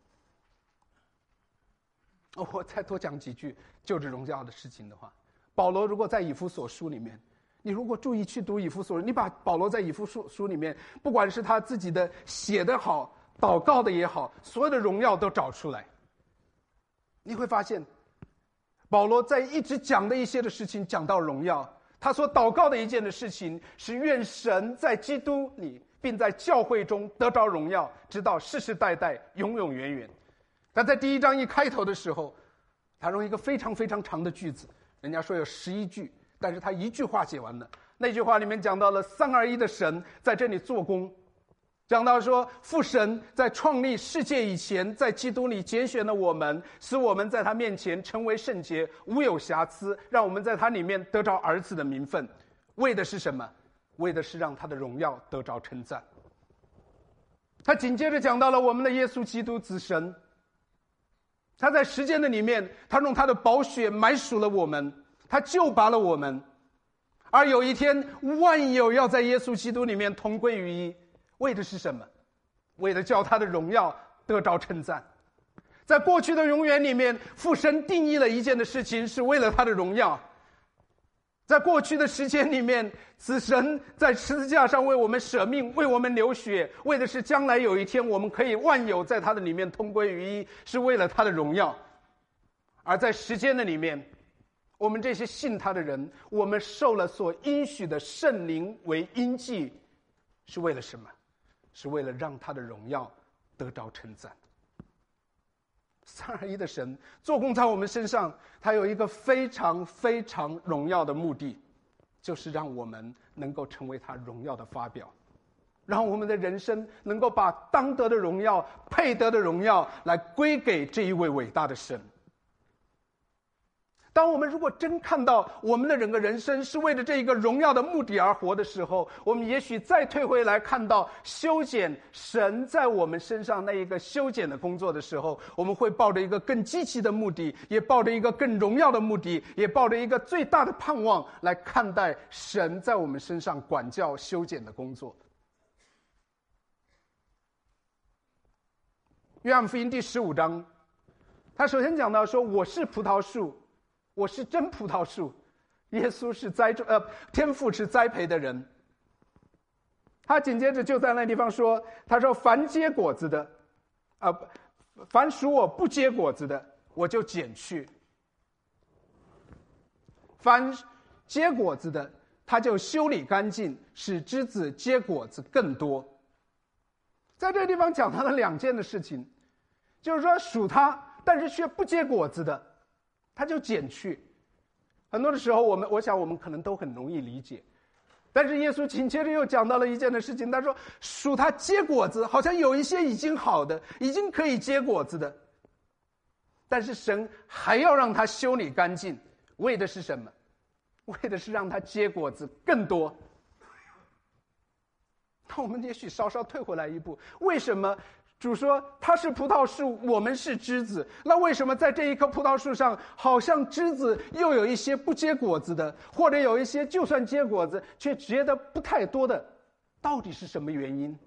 我再多讲几句就着荣耀的事情的话，保罗如果在以弗所书里面，你如果注意去读以弗所，你把保罗在以弗所书里面，不管是他自己的写的好祷告的也好，所有的荣耀都找出来，你会发现保罗在一直讲的一些的事情讲到荣耀，他所祷告的一件的事情是愿神在基督里并在教会中得着荣耀，直到世世代代永永远远。他在第一章一开头的时候，他用一个非常非常长的句子，人家说有十一句，但是他一句话写完了。那句话里面讲到了三而一的神在这里做工，讲到说父神在创立世界以前，在基督里拣选了我们，使我们在他面前成为圣洁，无有瑕疵，让我们在他里面得着儿子的名分，为的是什么？为的是让他的荣耀得着称赞。他紧接着讲到了我们的耶稣基督子神，他在时间的里面，他用他的宝血买赎了我们，他救拔了我们，而有一天万有要在耶稣基督里面同归于一，为的是什么？为了叫他的荣耀得着称赞。在过去的永远里面，父神定义了一件的事情，是为了他的荣耀。在过去的时间里面，子神在十字架上为我们舍命，为我们流血，为的是将来有一天我们可以万有在他的里面同归于一，是为了他的荣耀。而在时间的里面，我们这些信他的人，我们受了所应许的圣灵为印记，是为了什么？是为了让他的荣耀得着称赞。三而一的神做工在我们身上，他有一个非常非常荣耀的目的，就是让我们能够成为他荣耀的发表，让我们的人生能够把当得的荣耀配得的荣耀来归给这一位伟大的神。当我们如果真看到我们的整个人生是为了这一个荣耀的目的而活的时候，我们也许再退回来看到修剪神在我们身上那一个修剪的工作的时候，我们会抱着一个更积极的目的，也抱着一个更荣耀的目的，也抱着一个最大的盼望来看待神在我们身上管教修剪的工作。约翰福音第十五章，他首先讲到说，我是葡萄树，我是真葡萄树，耶稣是栽种，呃，天父是栽培的人。他紧接着就在那地方说，他说凡结果子的，啊、 凡属我不结果子的，我就剪去；凡结果子的，他就修理干净，使枝子结果子更多。在这个地方讲他的两件的事情，就是说属他但是却不结果子的，他就剪去。很多的时候我们我想我们可能都很容易理解，但是耶稣紧接着又讲到了一件的事情，他说属他结果子，好像有一些已经好的，已经可以结果子的，但是神还要让他修理干净，为的是什么？为的是让他结果子更多。那我们也许稍稍退回来一步，为什么主说他是葡萄树，我们是枝子？那为什么在这一棵葡萄树上，好像枝子又有一些不结果子的，或者有一些就算结果子却结得不太多的？到底是什么原因？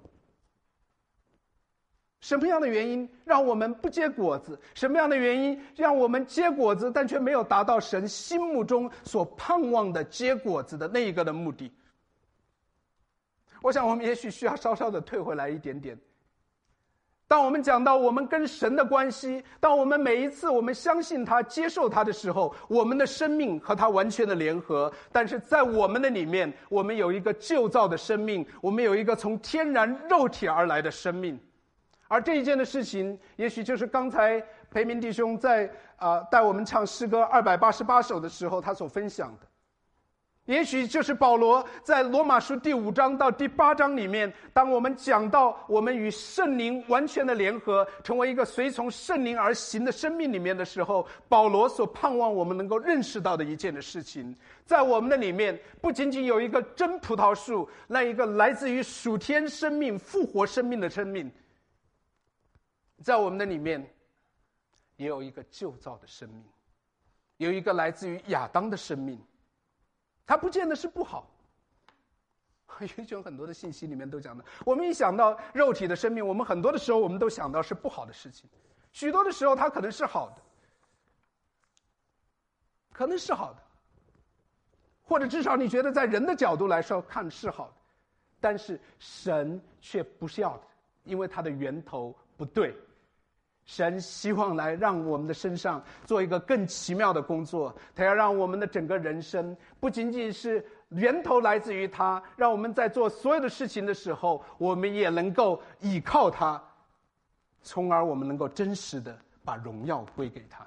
什么样的原因让我们不结果子？什么样的原因让我们结果子，但却没有达到神心目中所盼望的结果子的那一个的目的？我想我们也许需要稍稍的退回来一点点。当我们讲到我们跟神的关系，当我们每一次我们相信他、接受他的时候，我们的生命和他完全的联合。但是在我们的里面，我们有一个旧造的生命，我们有一个从天然肉体而来的生命。而这一件的事情，也许就是刚才培明弟兄在啊、呃、带我们唱诗歌二百八十八首的时候，他所分享的。也许就是保罗在罗马书第五章到第八章里面，当我们讲到我们与圣灵完全的联合，成为一个随从圣灵而行的生命里面的时候，保罗所盼望我们能够认识到的一件的事情，在我们的里面不仅仅有一个真葡萄树，那一个来自于属天生命、复活生命的生命，在我们的里面也有一个旧造的生命，有一个来自于亚当的生命。它不见得是不好，有一种很多的信息里面都讲的，我们一想到肉体的生命，我们很多的时候我们都想到是不好的事情，许多的时候它可能是好的，可能是好的，或者至少你觉得在人的角度来说看是好的，但是神却不是要的，因为它的源头不对。神希望来让我们的身上做一个更奇妙的工作，他要让我们的整个人生不仅仅是源头来自于他，让我们在做所有的事情的时候，我们也能够倚靠他，从而我们能够真实的把荣耀归给他。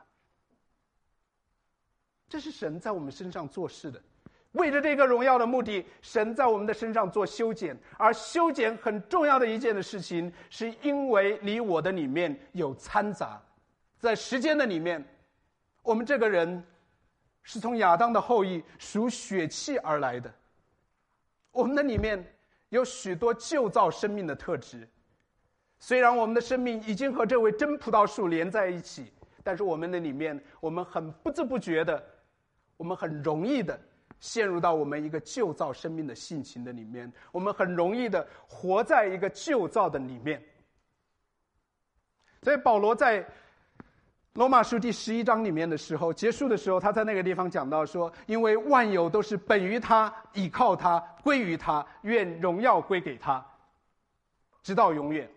这是神在我们身上做事的，为着这个荣耀的目的，神在我们的身上做修剪。而修剪很重要的一件的事情，是因为你我的里面有掺杂，在时间的里面，我们这个人是从亚当的后裔属血气而来的，我们的里面有许多旧造生命的特质。虽然我们的生命已经和这位真葡萄树连在一起，但是我们的里面，我们很不知不觉的，我们很容易的陷入到我们一个旧造生命的性情的里面，我们很容易的活在一个旧造的里面。所以保罗在罗马书第十一章里面的时候，结束的时候，他在那个地方讲到说，因为万有都是本于他，倚靠他，归于他，愿荣耀归给他，直到永远。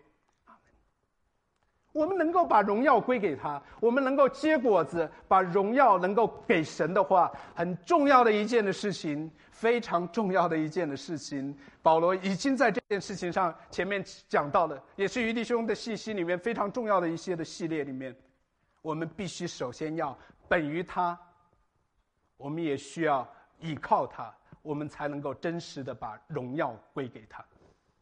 我们能够把荣耀归给他，我们能够结果子，把荣耀能够给神的话，很重要的一件的事情，非常重要的一件的事情，保罗已经在这件事情上前面讲到了，也是余弟兄的信息里面非常重要的一些的系列里面，我们必须首先要本于他，我们也需要依靠他，我们才能够真实的把荣耀归给他。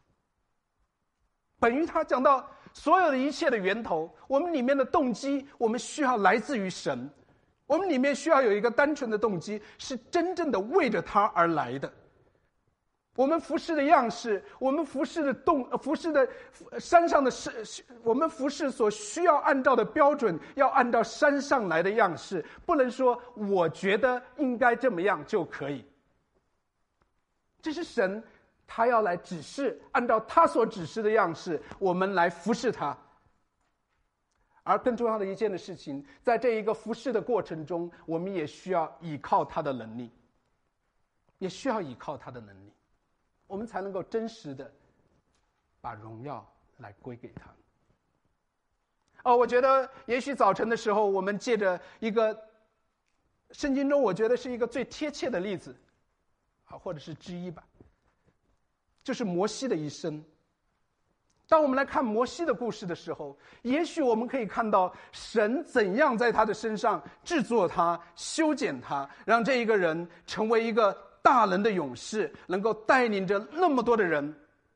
本于他讲到所有的一切的源头，我们里面的动机，我们需要来自于神，我们里面需要有一个单纯的动机，是真正的为着他而来的。我们服侍的样式，我们服侍的动服侍的山上的是我们服侍所需要按照的标准，要按照山上来的样式，不能说我觉得应该这么样就可以。这是神他要来指示，按照他所指示的样式，我们来服侍他。而更重要的一件的事情，在这一个服侍的过程中，我们也需要依靠他的能力，也需要依靠他的能力，我们才能够真实的把荣耀来归给他。 哦，我觉得也许早晨的时候，我们借着一个圣经中我觉得是一个最贴切的例子啊，或者是之一吧，就是摩西的一生。当我们来看摩西的故事的时候，也许我们可以看到神怎样在他的身上制作他、修剪他，让这一个人成为一个大能的勇士，能够带领着那么多的人。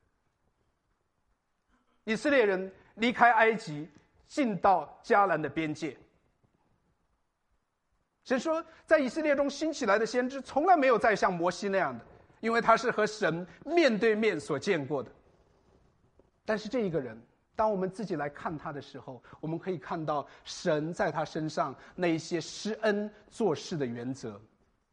以色列人离开埃及，进到迦南的边界。神说，在以色列中兴起来的先知，从来没有再像摩西那样的，因为他是和神面对面所见过的。但是这一个人，当我们自己来看他的时候，我们可以看到神在他身上那一些施恩做事的原则。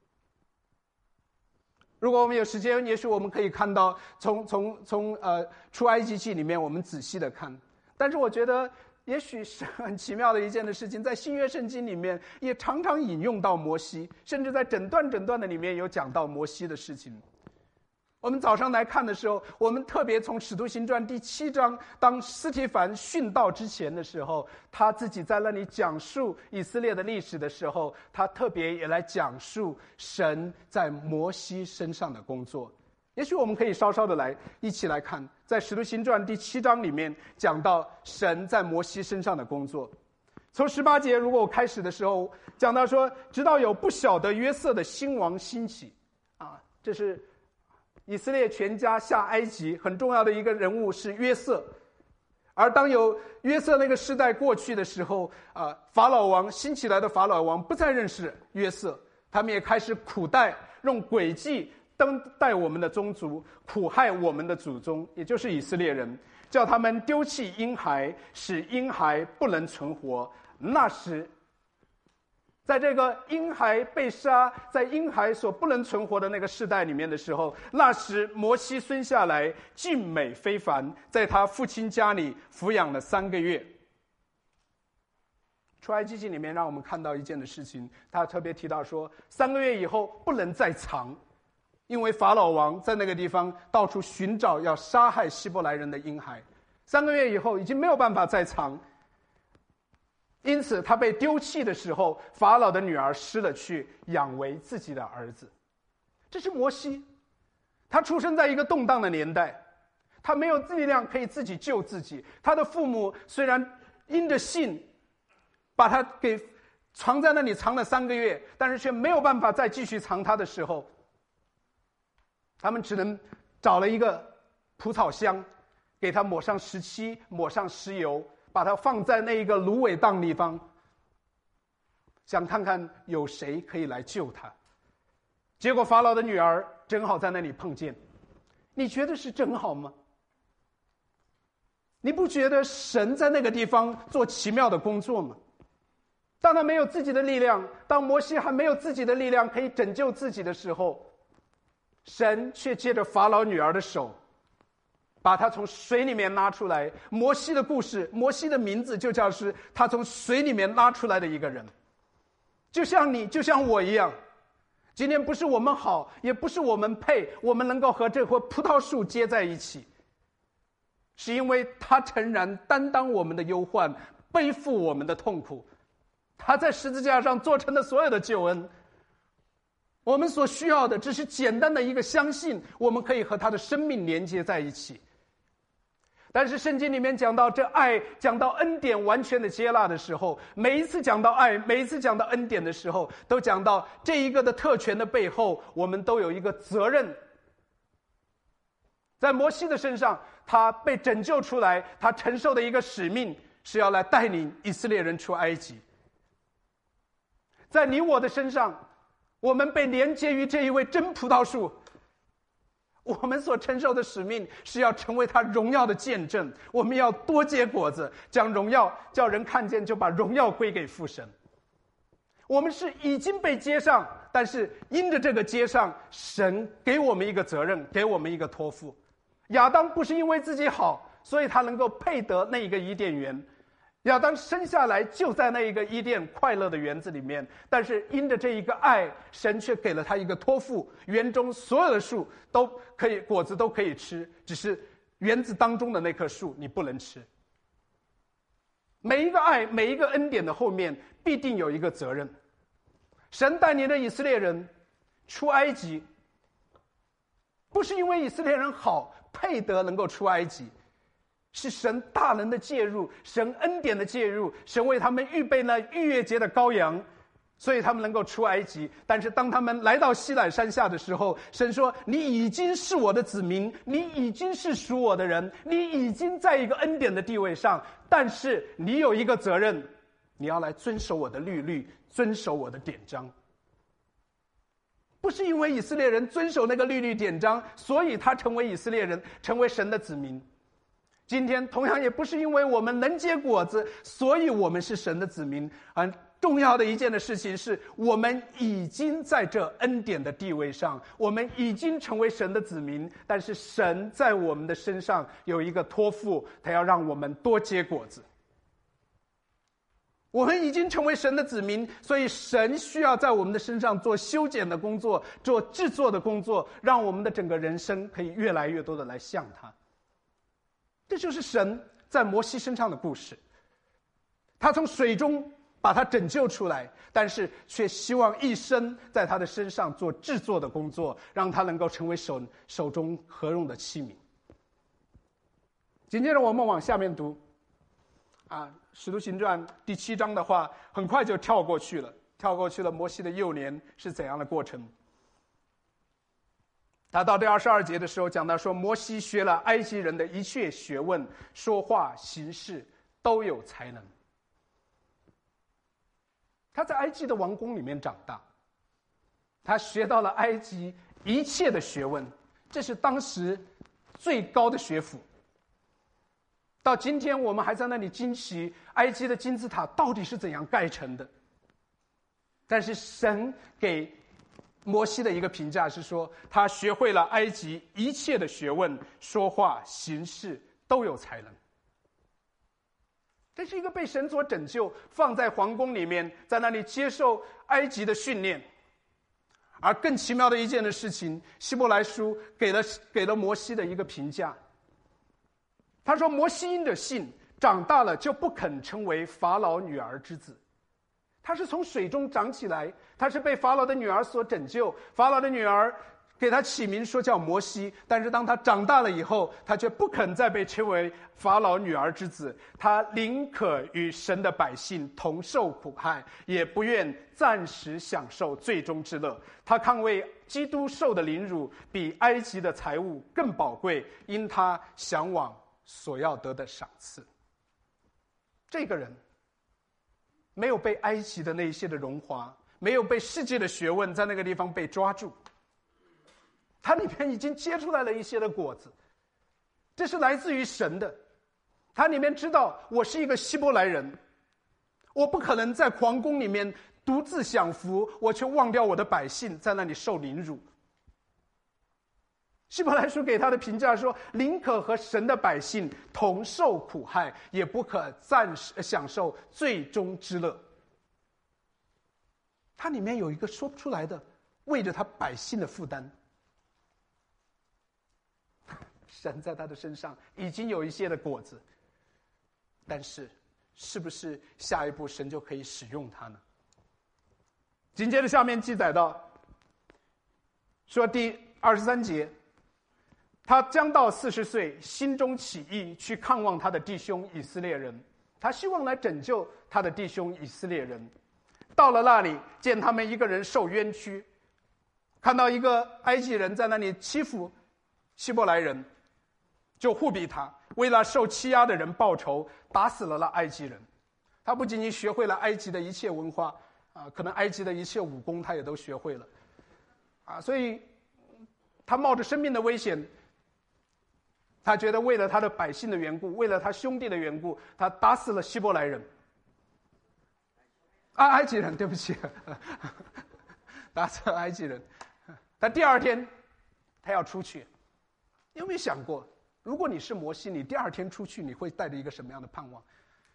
如果我们有时间，也许我们可以看到从从从呃出埃及记里面，我们仔细的看。但是我觉得也许是很奇妙的一件的事情，在新约圣经里面也常常引用到摩西，甚至在整段整段的里面有讲到摩西的事情。我们早上来看的时候，我们特别从使徒行传第七章，当司提反殉道之前的时候，他自己在那里讲述以色列的历史的时候，他特别也来讲述神在摩西身上的工作。也许我们可以稍稍的来一起来看，在使徒行传第七章里面讲到神在摩西身上的工作。从十八节，如果我开始的时候讲到说，直到有不晓得约瑟的新王兴起，啊，这是以色列全家下埃及很重要的一个人物是约瑟。而当有约瑟那个时代过去的时候，啊，法老王兴起来的法老王不再认识约瑟，他们也开始苦待，用诡计登待我们的宗族，苦害我们的祖宗，也就是以色列人，叫他们丢弃婴孩，使婴孩不能存活。那时在这个婴孩被杀，在婴孩所不能存活的那个世代里面的时候，那时摩西生下来俊美非凡，在他父亲家里抚养了三个月。出埃及记里面让我们看到一件的事情，他特别提到说，三个月以后不能再藏，因为法老王在那个地方到处寻找要杀害希伯来人的婴孩，三个月以后已经没有办法再藏。因此他被丢弃的时候，法老的女儿失了去，养为自己的儿子。这是摩西，他出生在一个动荡的年代，他没有力量可以自己救自己，他的父母虽然因着信把他给藏在那里藏了三个月，但是却没有办法再继续藏他的时候，他们只能找了一个蒲草箱，给他抹上石漆，抹上石油，把它放在那一个芦苇荡地方，想看看有谁可以来救他。结果法老的女儿正好在那里碰见。你觉得是正好吗？你不觉得神在那个地方做奇妙的工作吗？当他没有自己的力量，当摩西还没有自己的力量可以拯救自己的时候，神却借着法老女儿的手把他从水里面拉出来。摩西的故事，摩西的名字就叫是他从水里面拉出来的一个人。就像你，就像我一样，今天不是我们好，也不是我们配，我们能够和这棵葡萄树结在一起，是因为他诚然担当我们的忧患，背负我们的痛苦，他在十字架上做成的所有的救恩。我们所需要的只是简单的一个相信，我们可以和他的生命连接在一起。但是圣经里面讲到这爱，讲到恩典完全的接纳的时候，每一次讲到爱，每一次讲到恩典的时候，都讲到这一个的特权的背后，我们都有一个责任。在摩西的身上，他被拯救出来，他承受的一个使命是要来带领以色列人出埃及。在你我的身上，我们被连接于这一位真葡萄树，我们所承受的使命是要成为他荣耀的见证，我们要多结果子，将荣耀叫人看见，就把荣耀归给父神。我们是已经被接上，但是因着这个接上，神给我们一个责任，给我们一个托付。亚当不是因为自己好，所以他能够配得那一个伊甸园，亚当生下来就在那一个伊甸快乐的园子里面，但是因着这一个爱，神却给了他一个托付，园中所有的树都可以，果子都可以吃，只是园子当中的那棵树你不能吃。 每一个爱，每一个恩典的后面必定有一个责任。神带领的以色列人出埃及，不是因为以色列人好配得能够出埃及，是神大能的介入，神恩典的介入，神为他们预备了逾越节的羔羊，所以他们能够出埃及。但是当他们来到西乃山下的时候，神说，你已经是我的子民，你已经是属我的人，你已经在一个恩典的地位上，但是你有一个责任，你要来遵守我的律律，遵守我的典章。不是因为以色列人遵守那个律律典章，所以他成为以色列人，成为神的子民。今天同样也不是因为我们能结果子，所以我们是神的子民。很重要的一件的事情是，我们已经在这恩典的地位上，我们已经成为神的子民，但是神在我们的身上有一个托付，他要让我们多结果子。我们已经成为神的子民，所以神需要在我们的身上做修剪的工作，做制作的工作，让我们的整个人生可以越来越多的来像他。这就是神在摩西身上的故事。他从水中把他拯救出来，但是却希望一生在他的身上做制作的工作，让他能够成为手手中合用的器皿。紧接着我们往下面读啊，使徒行传第七章的话，很快就跳过去了，跳过去了摩西的幼年是怎样的过程。他到第二十二节的时候讲到说，摩西学了埃及人的一切学问，说话行事都有才能。他在埃及的王宫里面长大，他学到了埃及一切的学问，这是当时最高的学府。到今天我们还在那里惊奇埃及的金字塔到底是怎样盖成的。但是神给摩西的一个评价是说，他学会了埃及一切的学问，说话行事都有才能。这是一个被神所拯救，放在皇宫里面，在那里接受埃及的训练。而更奇妙的一件的事情，希伯来书给了给了摩西的一个评价。他说，摩西因着信长大了，就不肯成为法老女儿之子。他是从水中长起来，他是被法老的女儿所拯救，法老的女儿给他起名说叫摩西，但是当他长大了以后，他却不肯再被称为法老女儿之子，他宁可与神的百姓同受苦害，也不愿暂时享受最终之乐。他看为基督受的凌辱比埃及的财物更宝贵，因他向往所要得的赏赐。这个人没有被埃及的那些的荣华，没有被世界的学问在那个地方被抓住，他里面已经结出来了一些的果子，这是来自于神的。他里面知道，我是一个希伯来人，我不可能在皇宫里面独自享福，我却忘掉我的百姓在那里受凌辱。希伯来书给他的评价说，宁可和神的百姓同受苦害，也不可暂时享受最终之乐。他里面有一个说不出来的为着他百姓的负担。神在他的身上已经有一些的果子，但是是不是下一步神就可以使用他呢？紧接着下面记载到说，第二十三节，他将到四十岁，心中起意去看望他的弟兄以色列人，他希望来拯救他的弟兄以色列人。到了那里，见他们一个人受冤屈，看到一个埃及人在那里欺负希伯来人，就护庇他，为了受欺压的人报仇，打死了那埃及人。他不仅仅学会了埃及的一切文化啊，可能埃及的一切武功他也都学会了啊，所以他冒着生命的危险，他觉得为了他的百姓的缘故，为了他兄弟的缘故，他打死了希伯来人啊，埃及人，对不起，打死了埃及人。但第二天他要出去，你有没有想过，如果你是摩西，你第二天出去，你会带着一个什么样的盼望？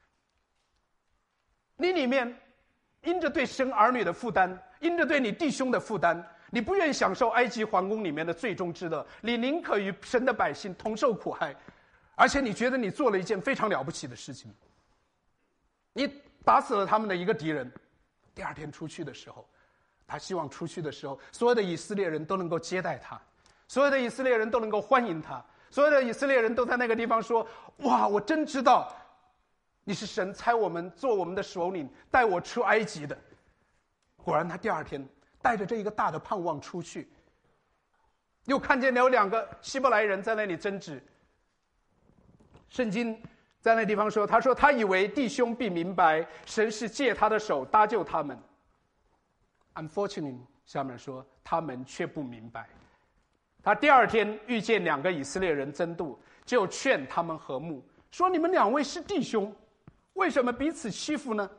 你里面因着对神儿女的负担，因着对你弟兄的负担，你不愿意享受埃及皇宫里面的最终之乐，你宁可与神的百姓同受苦害，而且你觉得你做了一件非常了不起的事情。 你打死了他们的一个敌人，第二天出去的时候，他希望出去的时候，所有的以色列人都能够接待他，所有的以色列人都能够欢迎他，所有的以色列人都在那个地方说：哇，我真知道你是神差我们做我们的首领，带我出埃及的。果然他第二天带着这一个大的盼望出去，又看见有两个希伯来人在那里争执。圣经在那地方说，他说他以为弟兄必明白神是借他的手搭救他们， Unfortunately 下面说他们却不明白。他第二天遇见两个以色列人争斗，就劝他们和睦，说你们两位是弟兄，为什么彼此欺负呢？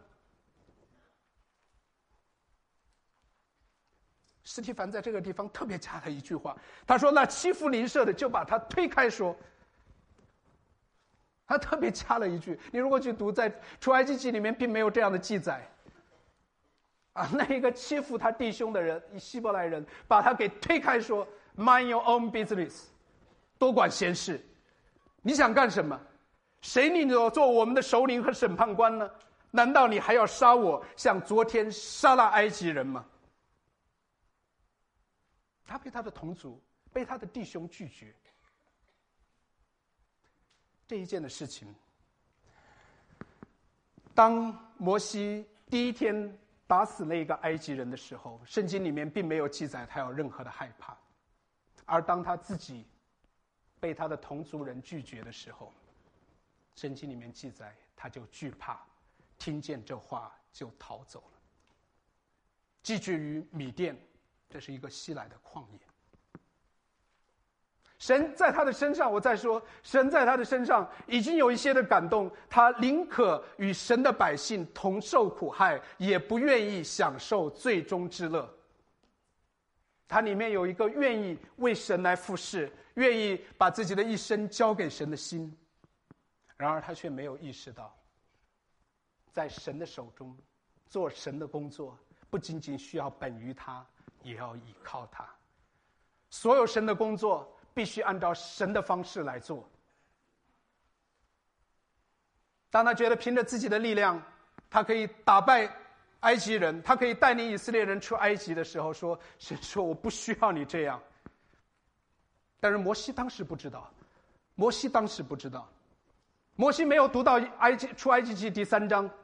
司提反在这个地方特别加了一句话，他说那欺负邻舍的就把他推开说。他特别加了一句，你如果去读在出埃及记里面并没有这样的记载啊，那一个欺负他弟兄的人，希伯来人把他给推开说 Mind your own business， 多管闲事，你想干什么？谁你做我们的首领和审判官呢？难道你还要杀我，像昨天杀了埃及人吗？他被他的同族，被他的弟兄拒绝。这一件的事情，当摩西第一天打死那个埃及人的时候，圣经里面并没有记载他有任何的害怕，而当他自己被他的同族人拒绝的时候，圣经里面记载他就惧怕，听见这话就逃走了，寄居于米甸，这是一个西来的旷野。神在他的身上，我再说，神在他的身上已经有一些的感动，他宁可与神的百姓同受苦害，也不愿意享受最终之乐。他里面有一个愿意为神来服侍，愿意把自己的一生交给神的心。然而他却没有意识到，在神的手中做神的工作，不仅仅需要本于他，也要依靠他。所有神的工作必须按照神的方式来做。当他觉得凭着自己的力量，他可以打败埃及人，他可以带领以色列人出埃及的时候，说神说我不需要你这样。但是摩西当时不知道，摩西当时不知道，摩西没有读到埃及出埃及记第三章。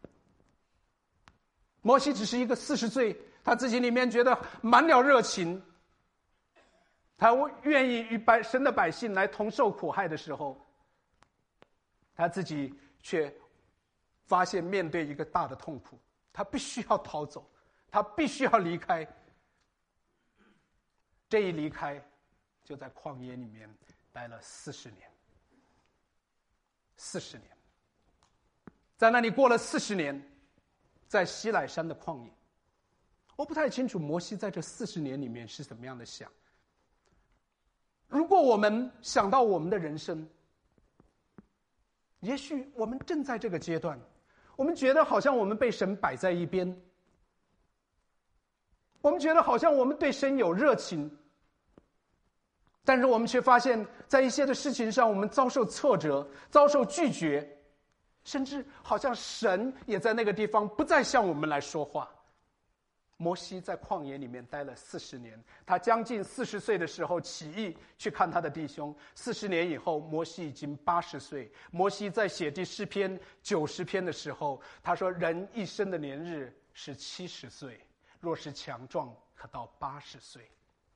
摩西只是一个四十岁，他自己里面觉得满了热情，他愿意与百神的百姓来同受苦害的时候，他自己却发现面对一个大的痛苦，他必须要逃走，他必须要离开。这一离开，就在旷野里面待了四十年。四十年，在那里过了四十年，在西乃山的旷野。我不太清楚摩西在这四十年里面是怎么样的想。如果我们想到我们的人生，也许我们正在这个阶段，我们觉得好像我们被神摆在一边，我们觉得好像我们对神有热情，但是我们却发现在一些的事情上我们遭受挫折，遭受拒绝，甚至好像神也在那个地方不再向我们来说话。摩西在旷野里面待了四十年，他将近四十岁的时候起义去看他的弟兄。四十年以后，摩西已经八十岁。摩西在写第诗篇九十篇的时候，他说：“人一生的年日是七十岁，若是强壮，可到八十岁。”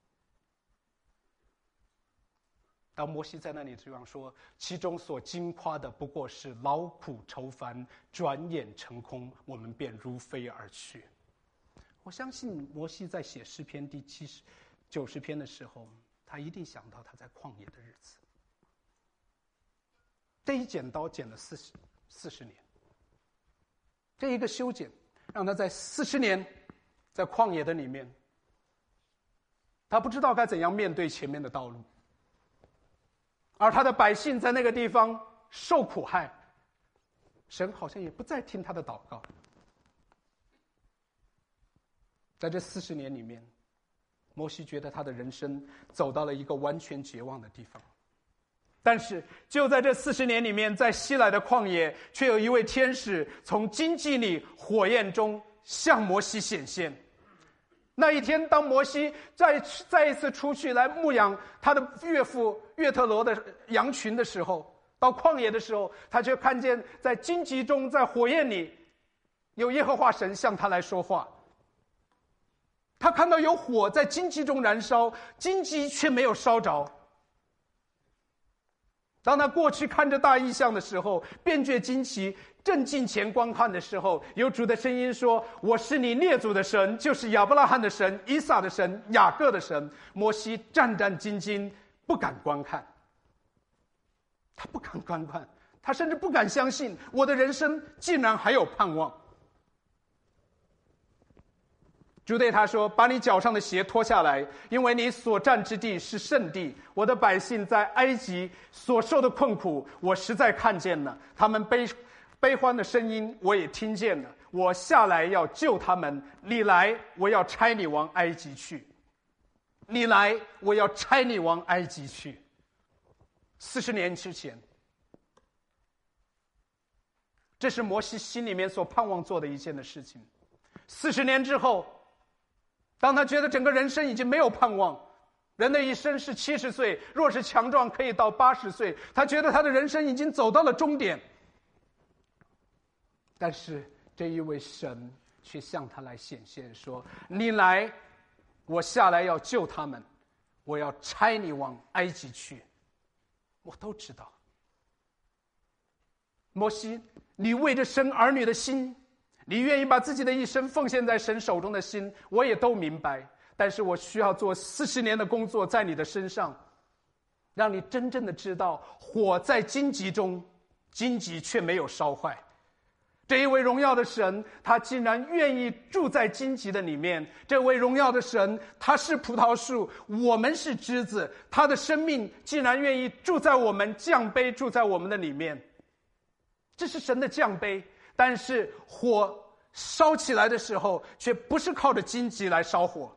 当摩西在那里这样说，其中所惊夸的不过是劳苦愁烦，转眼成空，我们便如飞而去。我相信摩西在写诗篇第七十、九十篇的时候，他一定想到他在旷野的日子。这一剪刀剪了四十四十年，这一个修剪让他在四十年在旷野的里面，他不知道该怎样面对前面的道路，而他的百姓在那个地方受苦害，神好像也不再听他的祷告。在这四十年里面，摩西觉得他的人生走到了一个完全绝望的地方。 但是就在这四十年里面，在西来的旷野，却有一位天使从荆棘里火焰中向摩西显现。那一天，当摩西再再一次出去来牧养他的岳父岳特罗的羊群的时候，到旷野的时候，他却看见在荆棘中，在火焰里，有耶和华神向他来说话。他看到有火在荆棘中燃烧，荆棘却没有烧着。当他过去看着大异象的时候，便觉惊奇，正近前观看的时候，有主的声音说：我是你列祖的神，就是亚伯拉罕的神、以撒的神、雅各的神。摩西战战兢兢，不敢观看。他不敢观看，他甚至不敢相信，我的人生竟然还有盼望。主对他说：把你脚上的鞋脱下来，因为你所站之地是圣地。我的百姓在埃及所受的困苦，我实在看见了，他们悲悲欢的声音我也听见了。我下来要救他们，你来，我要差你往埃及去。你来，我要差你往埃及去。四十年之前，这是摩西心里面所盼望做的一件的事情。四十年之后，当他觉得整个人生已经没有盼望，人的一生是七十岁，若是强壮可以到八十岁，他觉得他的人生已经走到了终点。但是这一位神却向他来显现说：你来，我下来要救他们，我要差你往埃及去。我都知道，摩西，你为着生儿女的心，你愿意把自己的一生奉献在神手中的心，我也都明白。但是我需要做四十年的工作在你的身上，让你真正的知道，火在荆棘中，荆棘却没有烧坏。这一位荣耀的神，他竟然愿意住在荆棘的里面。这位荣耀的神，他是葡萄树，我们是枝子，他的生命竟然愿意住在我们，降杯住在我们的里面。这是神的降杯。但是火烧起来的时候，却不是靠着荆棘来烧火。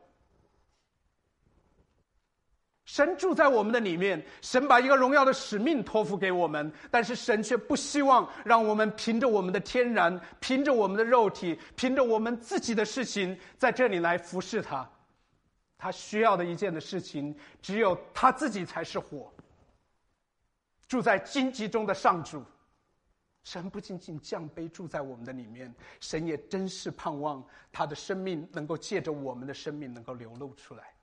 神住在我们的里面，神把一个荣耀的使命托付给我们，但是神却不希望让我们凭着我们的天然，凭着我们的肉体，凭着我们自己的事情在这里来服侍他。他需要的一件的事情，只有他自己才是火，住在荆棘中的上主。神不仅仅降杯住在我们的里面，神也真是盼望他的生命能够借着我们的生命能够流露出来。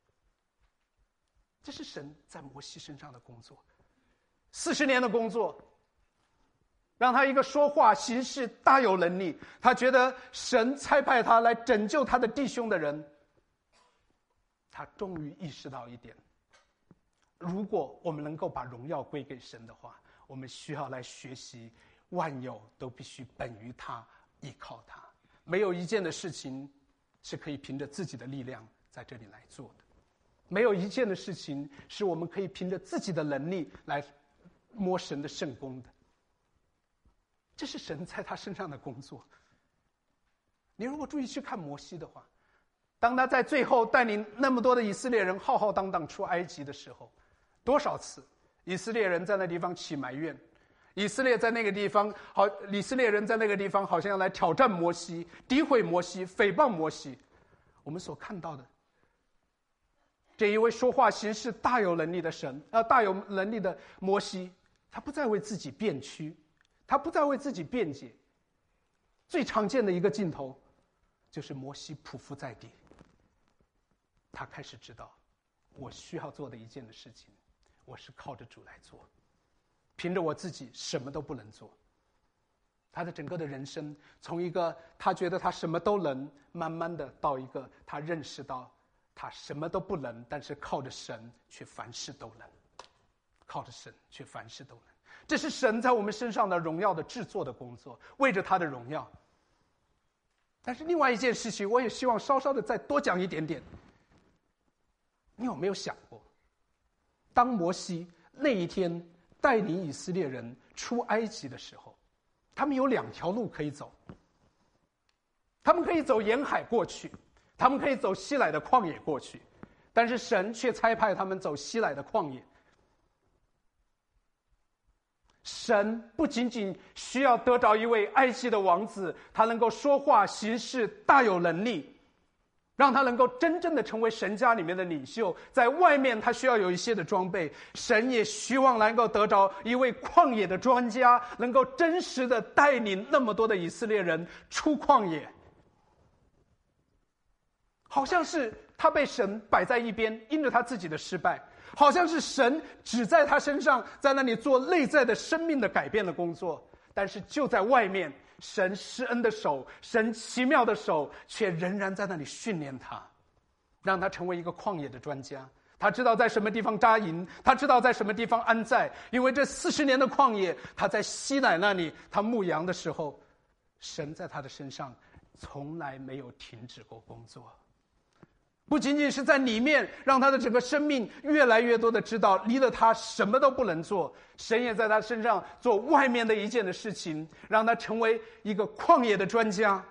这是神在摩西身上的工作，四十年的工作，让他一个说话行事大有能力。他觉得神差派他来拯救他的弟兄的人，他终于意识到一点：如果我们能够把荣耀归给神的话，我们需要来学习，万有都必须本于他，依靠他。没有一件的事情是可以凭着自己的力量在这里来做的。没有一件的事情是我们可以凭着自己的能力来摸神的圣功的。这是神在他身上的工作。你如果注意去看摩西的话，当他在最后带领那么多的以色列人浩浩荡荡出埃及的时候，多少次以色列人在那地方起埋怨，以色列在那个地方好，以色列人在那个地方好像要来挑战摩西，诋毁摩西，诽谤摩西。我们所看到的这一位说话行事大有能力的神，呃，大有能力的摩西，他不再为自己辩屈，他不再为自己辩解。最常见的一个镜头，就是摩西匍匐在地，他开始知道，我需要做的一件的事情，我是靠着主来做，凭着我自己什么都不能做。他的整个的人生，从一个他觉得他什么都能，慢慢的到一个他认识到他什么都不能，但是靠着神却凡事都能，靠着神却凡事都能。这是神在我们身上的荣耀的制作的工作，为着他的荣耀。但是另外一件事情，我也希望稍稍的再多讲一点点。你有没有想过，当摩西那一天带领以色列人出埃及的时候，他们有两条路可以走，他们可以走沿海过去，他们可以走西来的旷野过去，但是神却差派他们走西来的旷野。 神不仅仅需要得着一位埃及的王子，他能够说话行事大有能力，让他能够真正的成为神家里面的领袖，在外面他需要有一些的装备，神也希望能够得着一位旷野的专家，能够真实的带领那么多的以色列人出旷野。好像是他被神摆在一边，因着他自己的失败，好像是神只在他身上在那里做内在的生命的改变的工作，但是就在外面，神施恩的手，神奇妙的手却仍然在那里训练他，让他成为一个旷野的专家。他知道在什么地方扎营，他知道在什么地方安在，因为这四十年的旷野，他在西乃那里他牧羊的时候，神在他的身上从来没有停止过工作。不仅仅是在里面让他的整个生命越来越多的知道离了他什么都不能做，神也在他身上做外面的一件的事情，让他成为一个旷野的专家。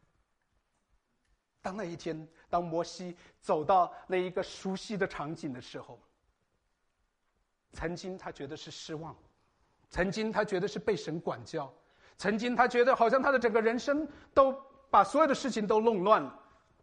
当那一天，当摩西走到那一个熟悉的场景的时候，曾经他觉得是失望，曾经他觉得是被神管教，曾经他觉得好像他的整个人生都把所有的事情都弄乱了，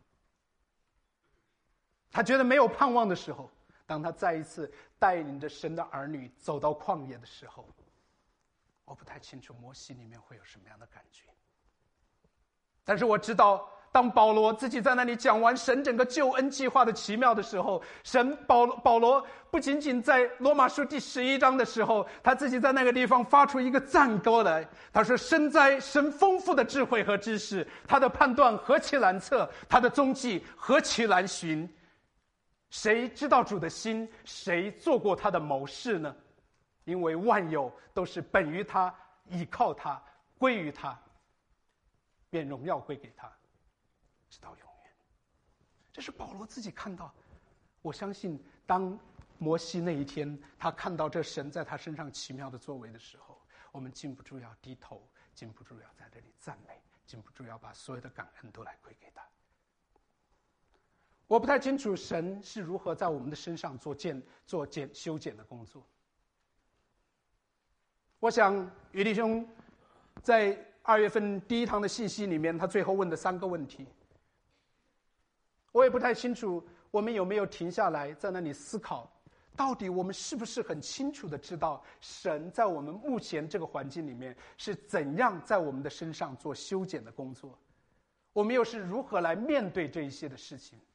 他觉得没有盼望的时候，当他再一次带领着神的儿女走到旷野的时候，我不太清楚摩西里面会有什么样的感觉。但是我知道，当保罗自己在那里讲完神整个救恩计划的奇妙的时候，神保保罗不仅仅在罗马书第十一章的时候，他自己在那个地方发出一个赞歌来，他说深哉神丰富的智慧和知识，他的判断何其难测，他的踪迹何其难寻，谁知道主的心？谁做过他的谋士呢？因为万有都是本于他，倚靠他，归于他，便荣耀归给他，直到永远。这是保罗自己看到。我相信，当摩西那一天，他看到这神在他身上奇妙的作为的时候，我们禁不住要低头，禁不住要在这里赞美，禁不住要把所有的感恩都来归给他。我不太清楚神是如何在我们的身上做建做剪修剪的工作。我想于弟兄在二月份第一堂的信息里面，他最后问的三个问题，我也不太清楚我们有没有停下来在那里思考，到底我们是不是很清楚的知道神在我们目前这个环境里面是怎样在我们的身上做修剪的工作，我们又是如何来面对这一些的事情。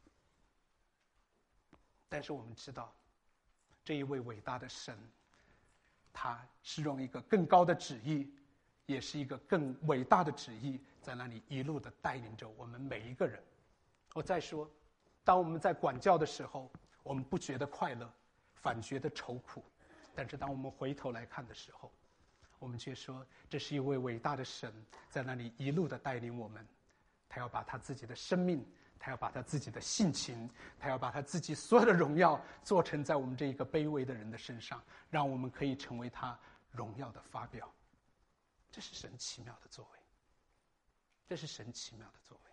但是我们知道，这一位伟大的神，他是用一个更高的旨意，也是一个更伟大的旨意，在那里一路的带领着我们每一个人。我再说，当我们在管教的时候，我们不觉得快乐，反觉得愁苦，但是当我们回头来看的时候，我们却说，这是一位伟大的神在那里一路的带领我们，他要把他自己的生命，他要把他自己的性情，他要把他自己所有的荣耀做成在我们这一个卑微的人的身上，让我们可以成为他荣耀的发表。这是神奇妙的作为，这是神奇妙的作为。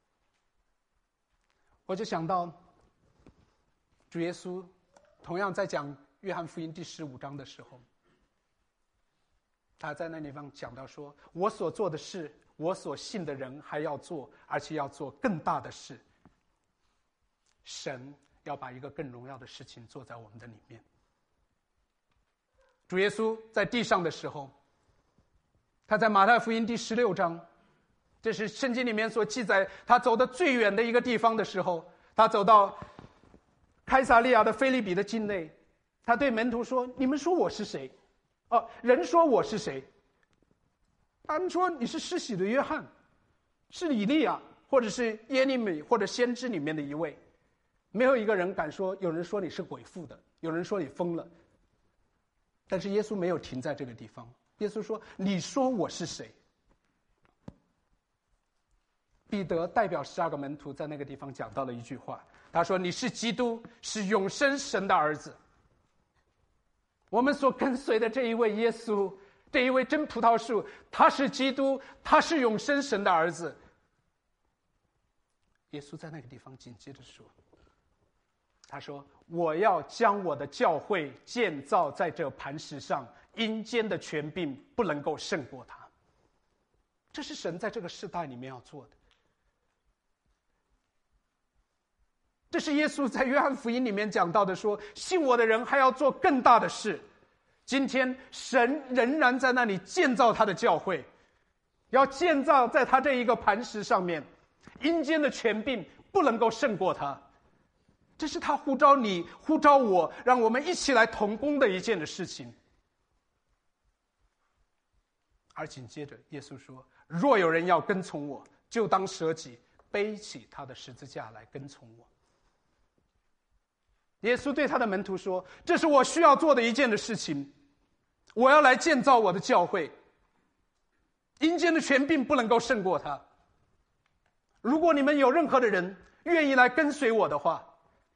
我就想到主耶稣同样在讲约翰福音第十五章的时候，他在那地方讲到说，我所做的事，我所信的人还要做，而且要做更大的事。神要把一个更荣耀的事情做在我们的里面。主耶稣在地上的时候，他在马太福音第十六章，这是圣经里面所记载他走的最远的一个地方的时候，他走到开撒利亚的腓立比的境内，他对门徒说，你们说我是谁？哦，人说我是谁？他们说你是施洗的约翰，是以利亚，或者是耶利米，或者先知里面的一位。没有一个人敢说，有人说你是鬼附的，有人说你疯了。但是耶稣没有停在这个地方，耶稣说，你说我是谁？彼得代表十二个门徒在那个地方讲到了一句话，他说，你是基督，是永生神的儿子。我们所跟随的这一位耶稣，这一位真葡萄树，他是基督，他是永生神的儿子。耶稣在那个地方紧接着说， 他说：“我要将我的教会建造在这磐石上，阴间的权柄不能够胜过它。”这是神在这个世代里面要做的。这是耶稣在约翰福音里面讲到的，说信我的人还要做更大的事。今天神仍然在那里建造他的教会，要建造在他这一个磐石上面，阴间的权柄不能够胜过他。这是他呼召你，呼召我，让我们一起来同工的一件的事情。而紧接着耶稣说，若有人要跟从我，就当舍己，背起他的十字架来跟从我。耶稣对他的门徒说，这是我需要做的一件的事情，我要来建造我的教会，阴间的权柄不能够胜过他。如果你们有任何的人愿意来跟随我的话，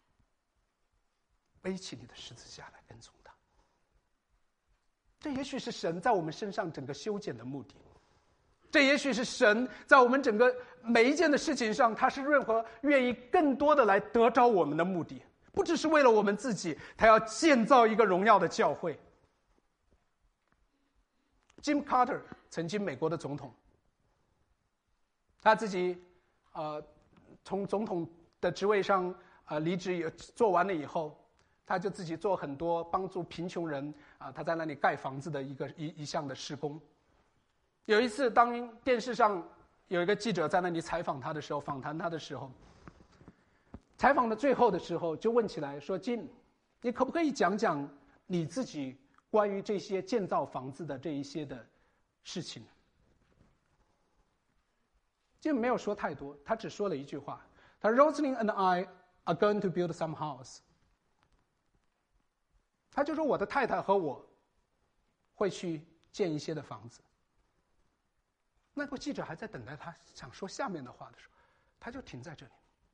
背起你的十字架来跟从他。这也许是神在我们身上整个修剪的目的，这也许是神在我们整个每一件的事情上，他是任何愿意更多的来得着我们的目的，不只是为了我们自己，他要建造一个荣耀的教会。Jim Carter 曾经美国的总统，他自己呃从总统的职位上呃离职也做完了以后，他就自己做很多帮助贫穷人啊、呃，他在那里盖房子的一个一一项的事工。有一次，当电视上有一个记者在那里采访他的时候，访谈他的时候，采访的最后的时候就问起来说：“金，你可不可以讲讲你自己关于这些建造房子的这一些的事情？”金没有说太多，他只说了一句话，他 Rosalind and I are going to build some house。他就说我的太太和我会去建一些的房子。那个记者还在等待他想说下面的话的时候，他就停在这里。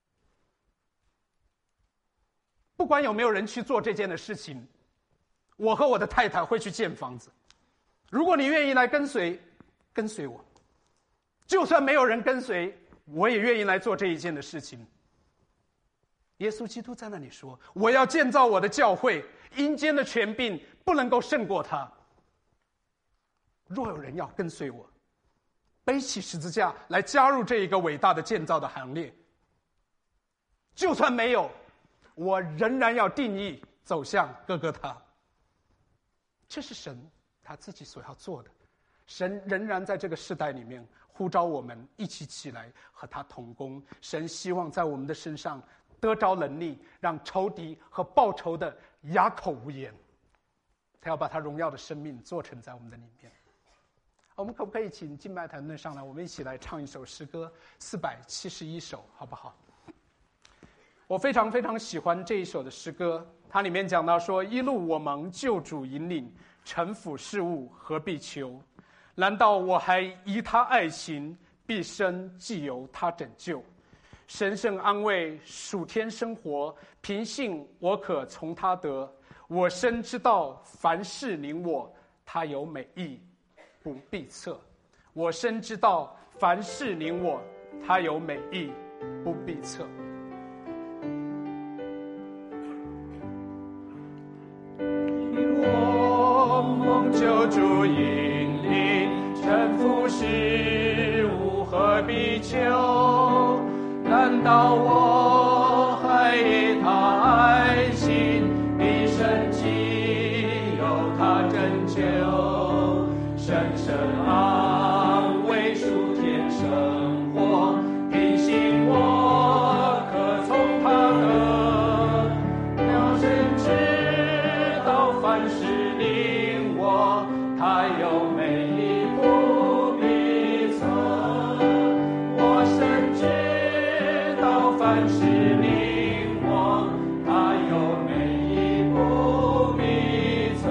不管有没有人去做这件的事情，我和我的太太会去建房子。如果你愿意来跟随，跟随我；就算没有人跟随，我也愿意来做这一件的事情。耶稣基督在那里说：“我要建造我的教会，阴间的权柄不能够胜过他。若有人要跟随我，背起十字架来加入这一个伟大的建造的行列。就算没有，我仍然要定义走向哥哥他。”这是神他自己所要做的。神仍然在这个世代里面呼召我们一起起来和他同工。神希望在我们的身上得着能力，让仇敌和报仇的哑口无言。他要把他荣耀的生命做成在我们的里面。我们可不可以请敬拜团队上来，我们一起来唱一首诗歌四百七十一首，好不好？我非常非常喜欢这一首的诗歌，它里面讲到说：一路我蒙救主引领，臣服事物何必求？难道我还依他爱情，毕生既由他拯救？神圣安慰属天生活，凭信我可从他得。我深知道凡事领我，他有美意不必测。我深知道凡事领我，他有美意不必测。我蒙救主引领，臣服事物何必求？难道我还以他爱情，毕生既由他拯救？深深安慰属天生活，凭信我可从他得。要深知道凡事领我，他有美意不必测。我深知道凡事领我，他有美意不必测。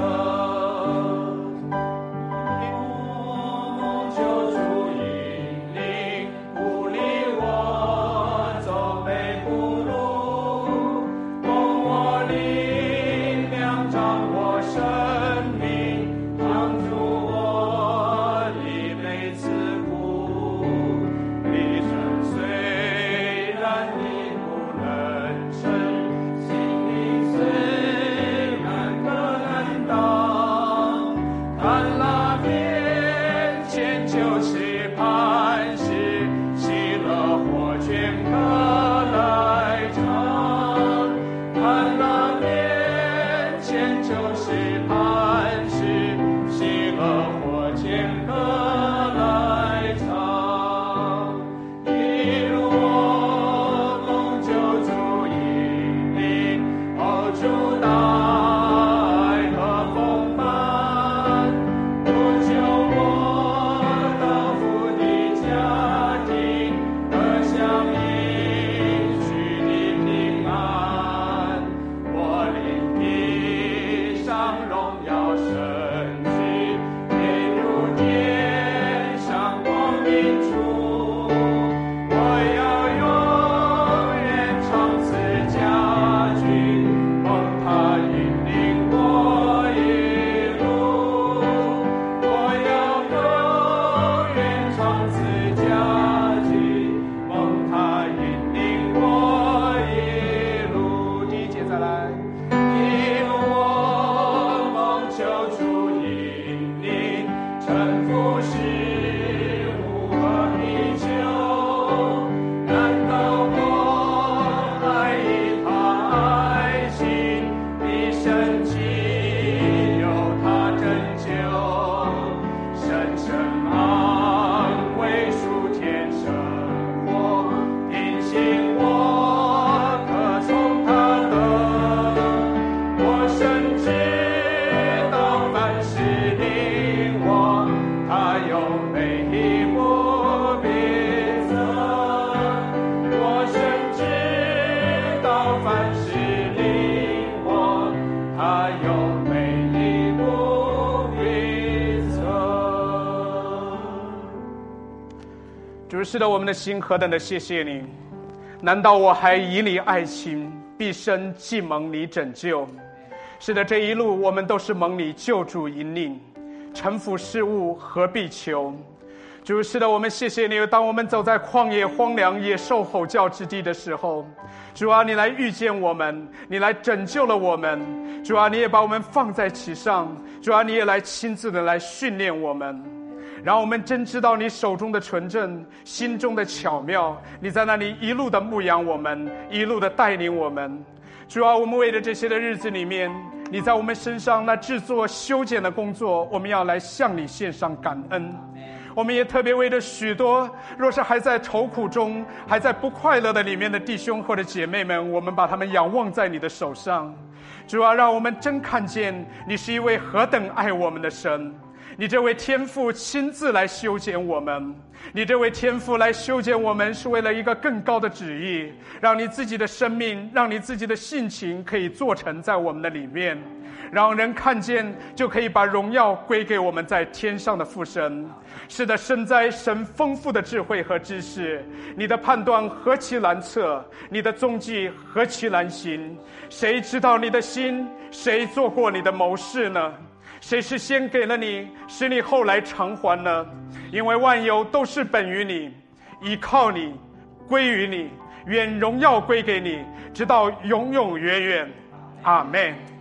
我救主引领，鼓励我走每步路，供我力量，掌握生命，帮助我离每次苦。一生虽然你不能是的，我们的心何等的谢谢你！难道我还以你爱情，毕生既蒙你拯救？是的，这一路我们都是蒙你救主引领，臣服事物何必求？主，是的，我们谢谢你。当我们走在旷野荒凉野兽吼叫之地的时候，主啊，你来遇见我们，你来拯救了我们。主啊，你也把我们放在其上。主啊，你也来亲自的来训练我们，让我们真知道你手中的纯正，心中的巧妙。你在那里一路的牧养我们，一路的带领我们。主啊，我们为了这些的日子里面，你在我们身上那制作修剪的工作，我们要来向你献上感恩。我们也特别为着许多若是还在愁苦中，还在不快乐的里面的弟兄或者姐妹们，我们把他们仰望在你的手上。主啊，让我们真看见你是一位何等爱我们的神，你这位天父亲自来修剪我们，你这位天父来修剪我们是为了一个更高的旨意，让你自己的生命，让你自己的性情可以做成在我们的里面，让人看见就可以把荣耀归给我们在天上的父神。是的，身在神丰富的智慧和知识，你的判断何其难测，你的踪迹何其难行。谁知道你的心？谁做过你的谋士呢？谁是先给了你，使你后来偿还呢？因为万有都是本于你，依靠你，归于你，愿荣耀归给你，直到永永远远。阿们。